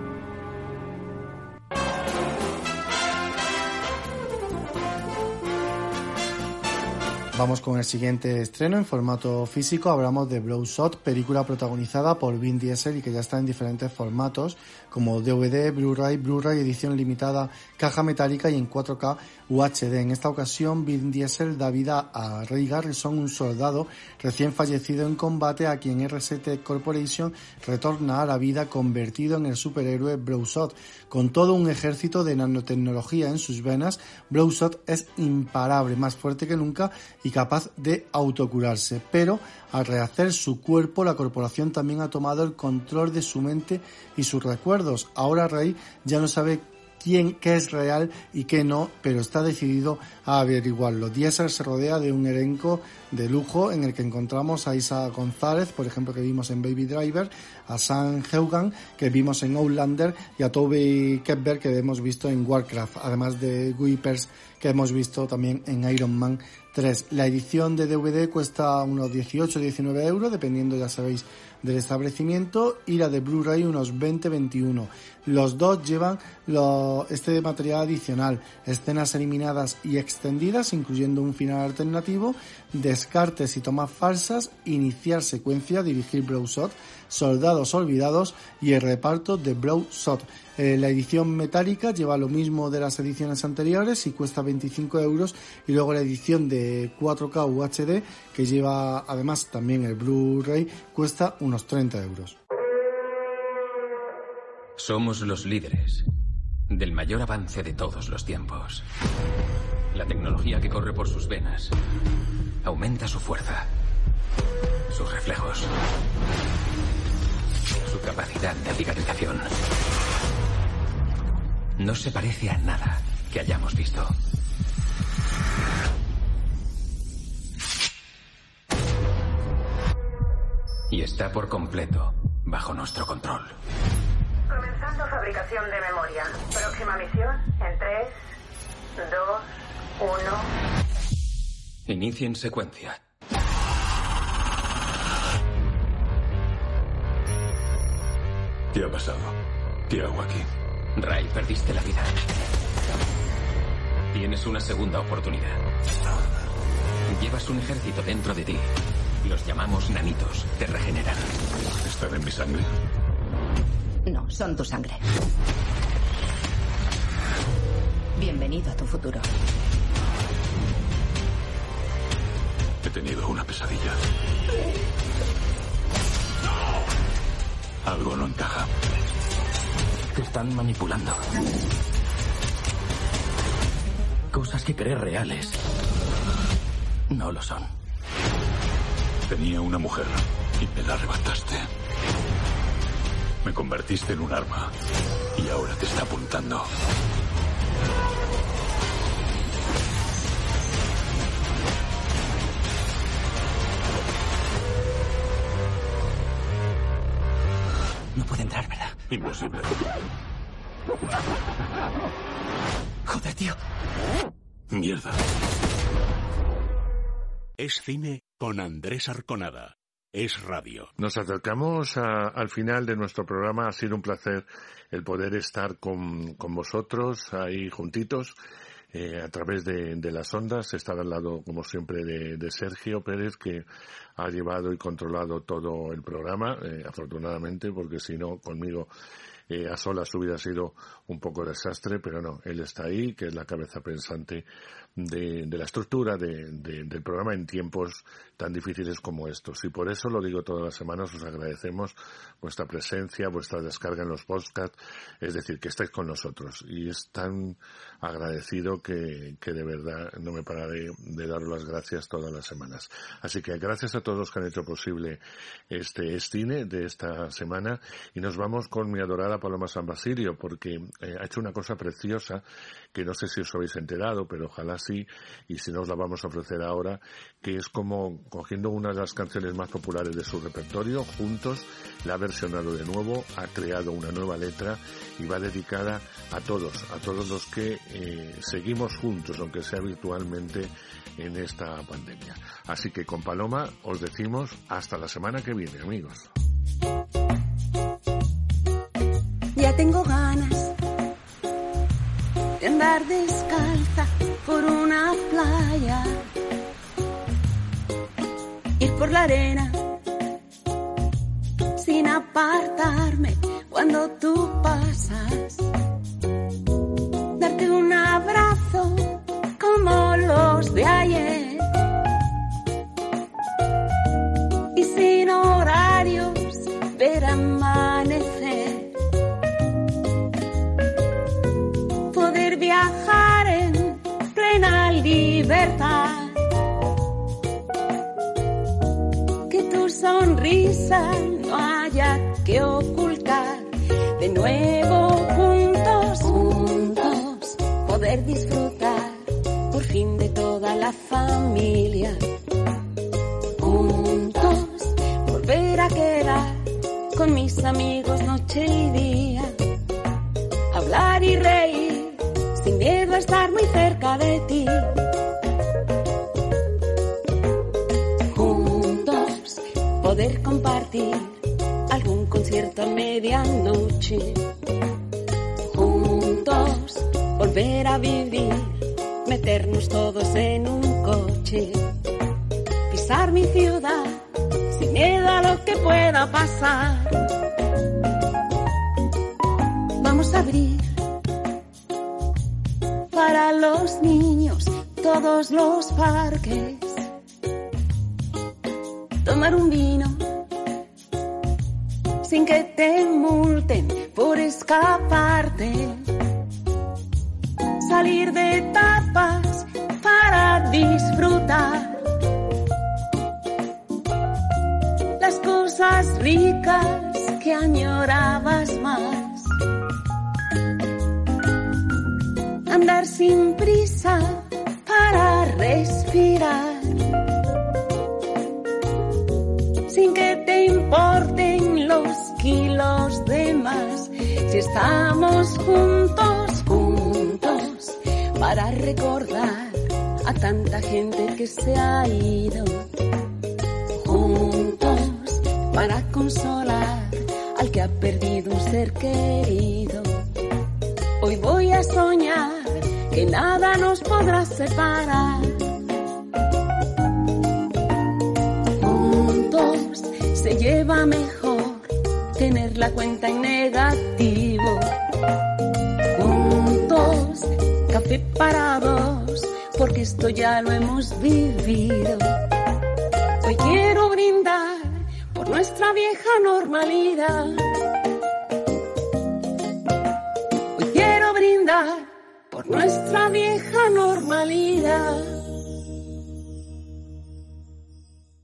Vamos con el siguiente estreno en formato físico. Hablamos de Bloodshot, película protagonizada por Vin Diesel y que ya está en diferentes formatos como D V D, Blu-ray, Blu-ray edición limitada, caja metálica y en cuatro K U H D. En esta ocasión Vin Diesel da vida a Ray Garrison, un soldado recién fallecido en combate a quien R siete Corporation retorna a la vida convertido en el superhéroe Bloodshot. Con todo un ejército de nanotecnología en sus venas, Bloodshot es imparable, más fuerte que nunca y capaz de autocurarse, pero al rehacer su cuerpo, la corporación también ha tomado el control de su mente y sus recuerdos. Ahora Rey ya no sabe quién, qué es real y qué no, pero está decidido a averiguarlo. Diesel se rodea de un elenco de lujo en el que encontramos a Isa González, por ejemplo, que vimos en Baby Driver, a Sam Heughan, que vimos en Outlander, y a Toby Kebbell, que hemos visto en Warcraft, además de Guy Pearce, que hemos visto también en Iron Man tres. La edición de D V D cuesta unos dieciocho a diecinueve euros, dependiendo, ya sabéis, del establecimiento, y la de Blu-ray unos veinte a veintiuno. Los dos llevan lo, este material adicional, escenas eliminadas y extendidas, incluyendo un final alternativo, descartes y tomas falsas, iniciar secuencia, dirigir Bloodshot, soldados olvidados y el reparto de Bloodshot. Eh, la edición metálica lleva lo mismo de las ediciones anteriores y cuesta veinticinco euros, y luego la edición de cuatro K U H D, que lleva además también el Blu-ray, cuesta unos treinta euros. Somos los líderes del mayor avance de todos los tiempos. La tecnología que corre por sus venas aumenta su fuerza, sus reflejos, su capacidad de cicatrización. No se parece a nada que hayamos visto. Y está por completo bajo nuestro control. Comenzando fabricación de memoria. Próxima misión en tres, dos, uno. Inicien secuencia. ¿Qué ha pasado? ¿Qué hago aquí? Ray, perdiste la vida. Tienes una segunda oportunidad. Llevas un ejército dentro de ti. Los llamamos nanitos. Te regeneran. ¿Están en mi sangre? No, son tu sangre. Bienvenido a tu futuro. He tenido una pesadilla. Algo no encaja. Te están manipulando. Cosas que crees reales no lo son. Tenía una mujer y me la arrebataste. Me convertiste en un arma y ahora te está apuntando. No puede entrar, ¿verdad? Imposible. Joder, tío. Mierda. Es cine con Andrés Arconada. Es radio. Nos acercamos a, al final de nuestro programa. Ha sido un placer el poder estar con, con vosotros ahí juntitos eh, a través de, de las ondas. Estar al lado, como siempre, de, de Sergio Pérez, que ha llevado y controlado todo el programa, eh, afortunadamente, porque si no, conmigo eh, a solas hubiera sido un poco desastre, pero no, él está ahí, que es la cabeza pensante de, de la estructura de, de, del programa en tiempos tan difíciles como estos. Y por eso lo digo todas las semanas, os agradecemos vuestra presencia, vuestra descarga en los podcasts, es decir, que estáis con nosotros. Y es tan agradecido que, que de verdad no me pararé de daros las gracias todas las semanas. Así que gracias a todos los que han hecho posible este Es Cine de esta semana, y nos vamos con mi adorada Paloma San Basilio, porque eh, ha hecho una cosa preciosa que no sé si os habéis enterado, pero ojalá sí, y si no os la vamos a ofrecer ahora, que es como cogiendo una de las canciones más populares de su repertorio, Juntos, la ha versionado de nuevo, ha creado una nueva letra y va dedicada a todos, a todos los que eh, seguimos juntos, aunque sea virtualmente, en esta pandemia. Así que con Paloma os decimos hasta la semana que viene, amigos. Ya tengo ganas de andar descalza por una playa, ir por la arena sin apartarme cuando tú pasas, darte un abrazo como los de ayer y sin horarios ver amanecer, poder viajar en plena libertad, que tu sonrisa no haya que ocultar, de nuevo juntos, juntos, poder disfrutar por fin de toda la familia, juntos, volver a quedar con mis amigos noche y día, hablar y reír sin miedo a estar muy cerca de ti, juntos, poder compartir algún concierto a medianoche, juntos, volver a vivir, meternos todos en un coche, pisar mi ciudad sin miedo a lo que pueda pasar. Vamos a abrir para los niños todos los parques, tomar un vino sin que te multen por escaparte, salir de tapas para disfrutar las cosas ricas que añorabas más, andar sin prisa para respirar sin que te importe importen los kilos de más. Si estamos juntos, juntos, para recordar a tanta gente que se ha ido. Juntos, para consolar al que ha perdido un ser querido. Hoy voy a soñar que nada nos podrá separar. Juntos se lleva mejor tener la cuenta en negativo. Juntos, café para dos, porque esto ya lo hemos vivido. Hoy quiero brindar por nuestra vieja normalidad. Hoy quiero brindar por nuestra vieja normalidad.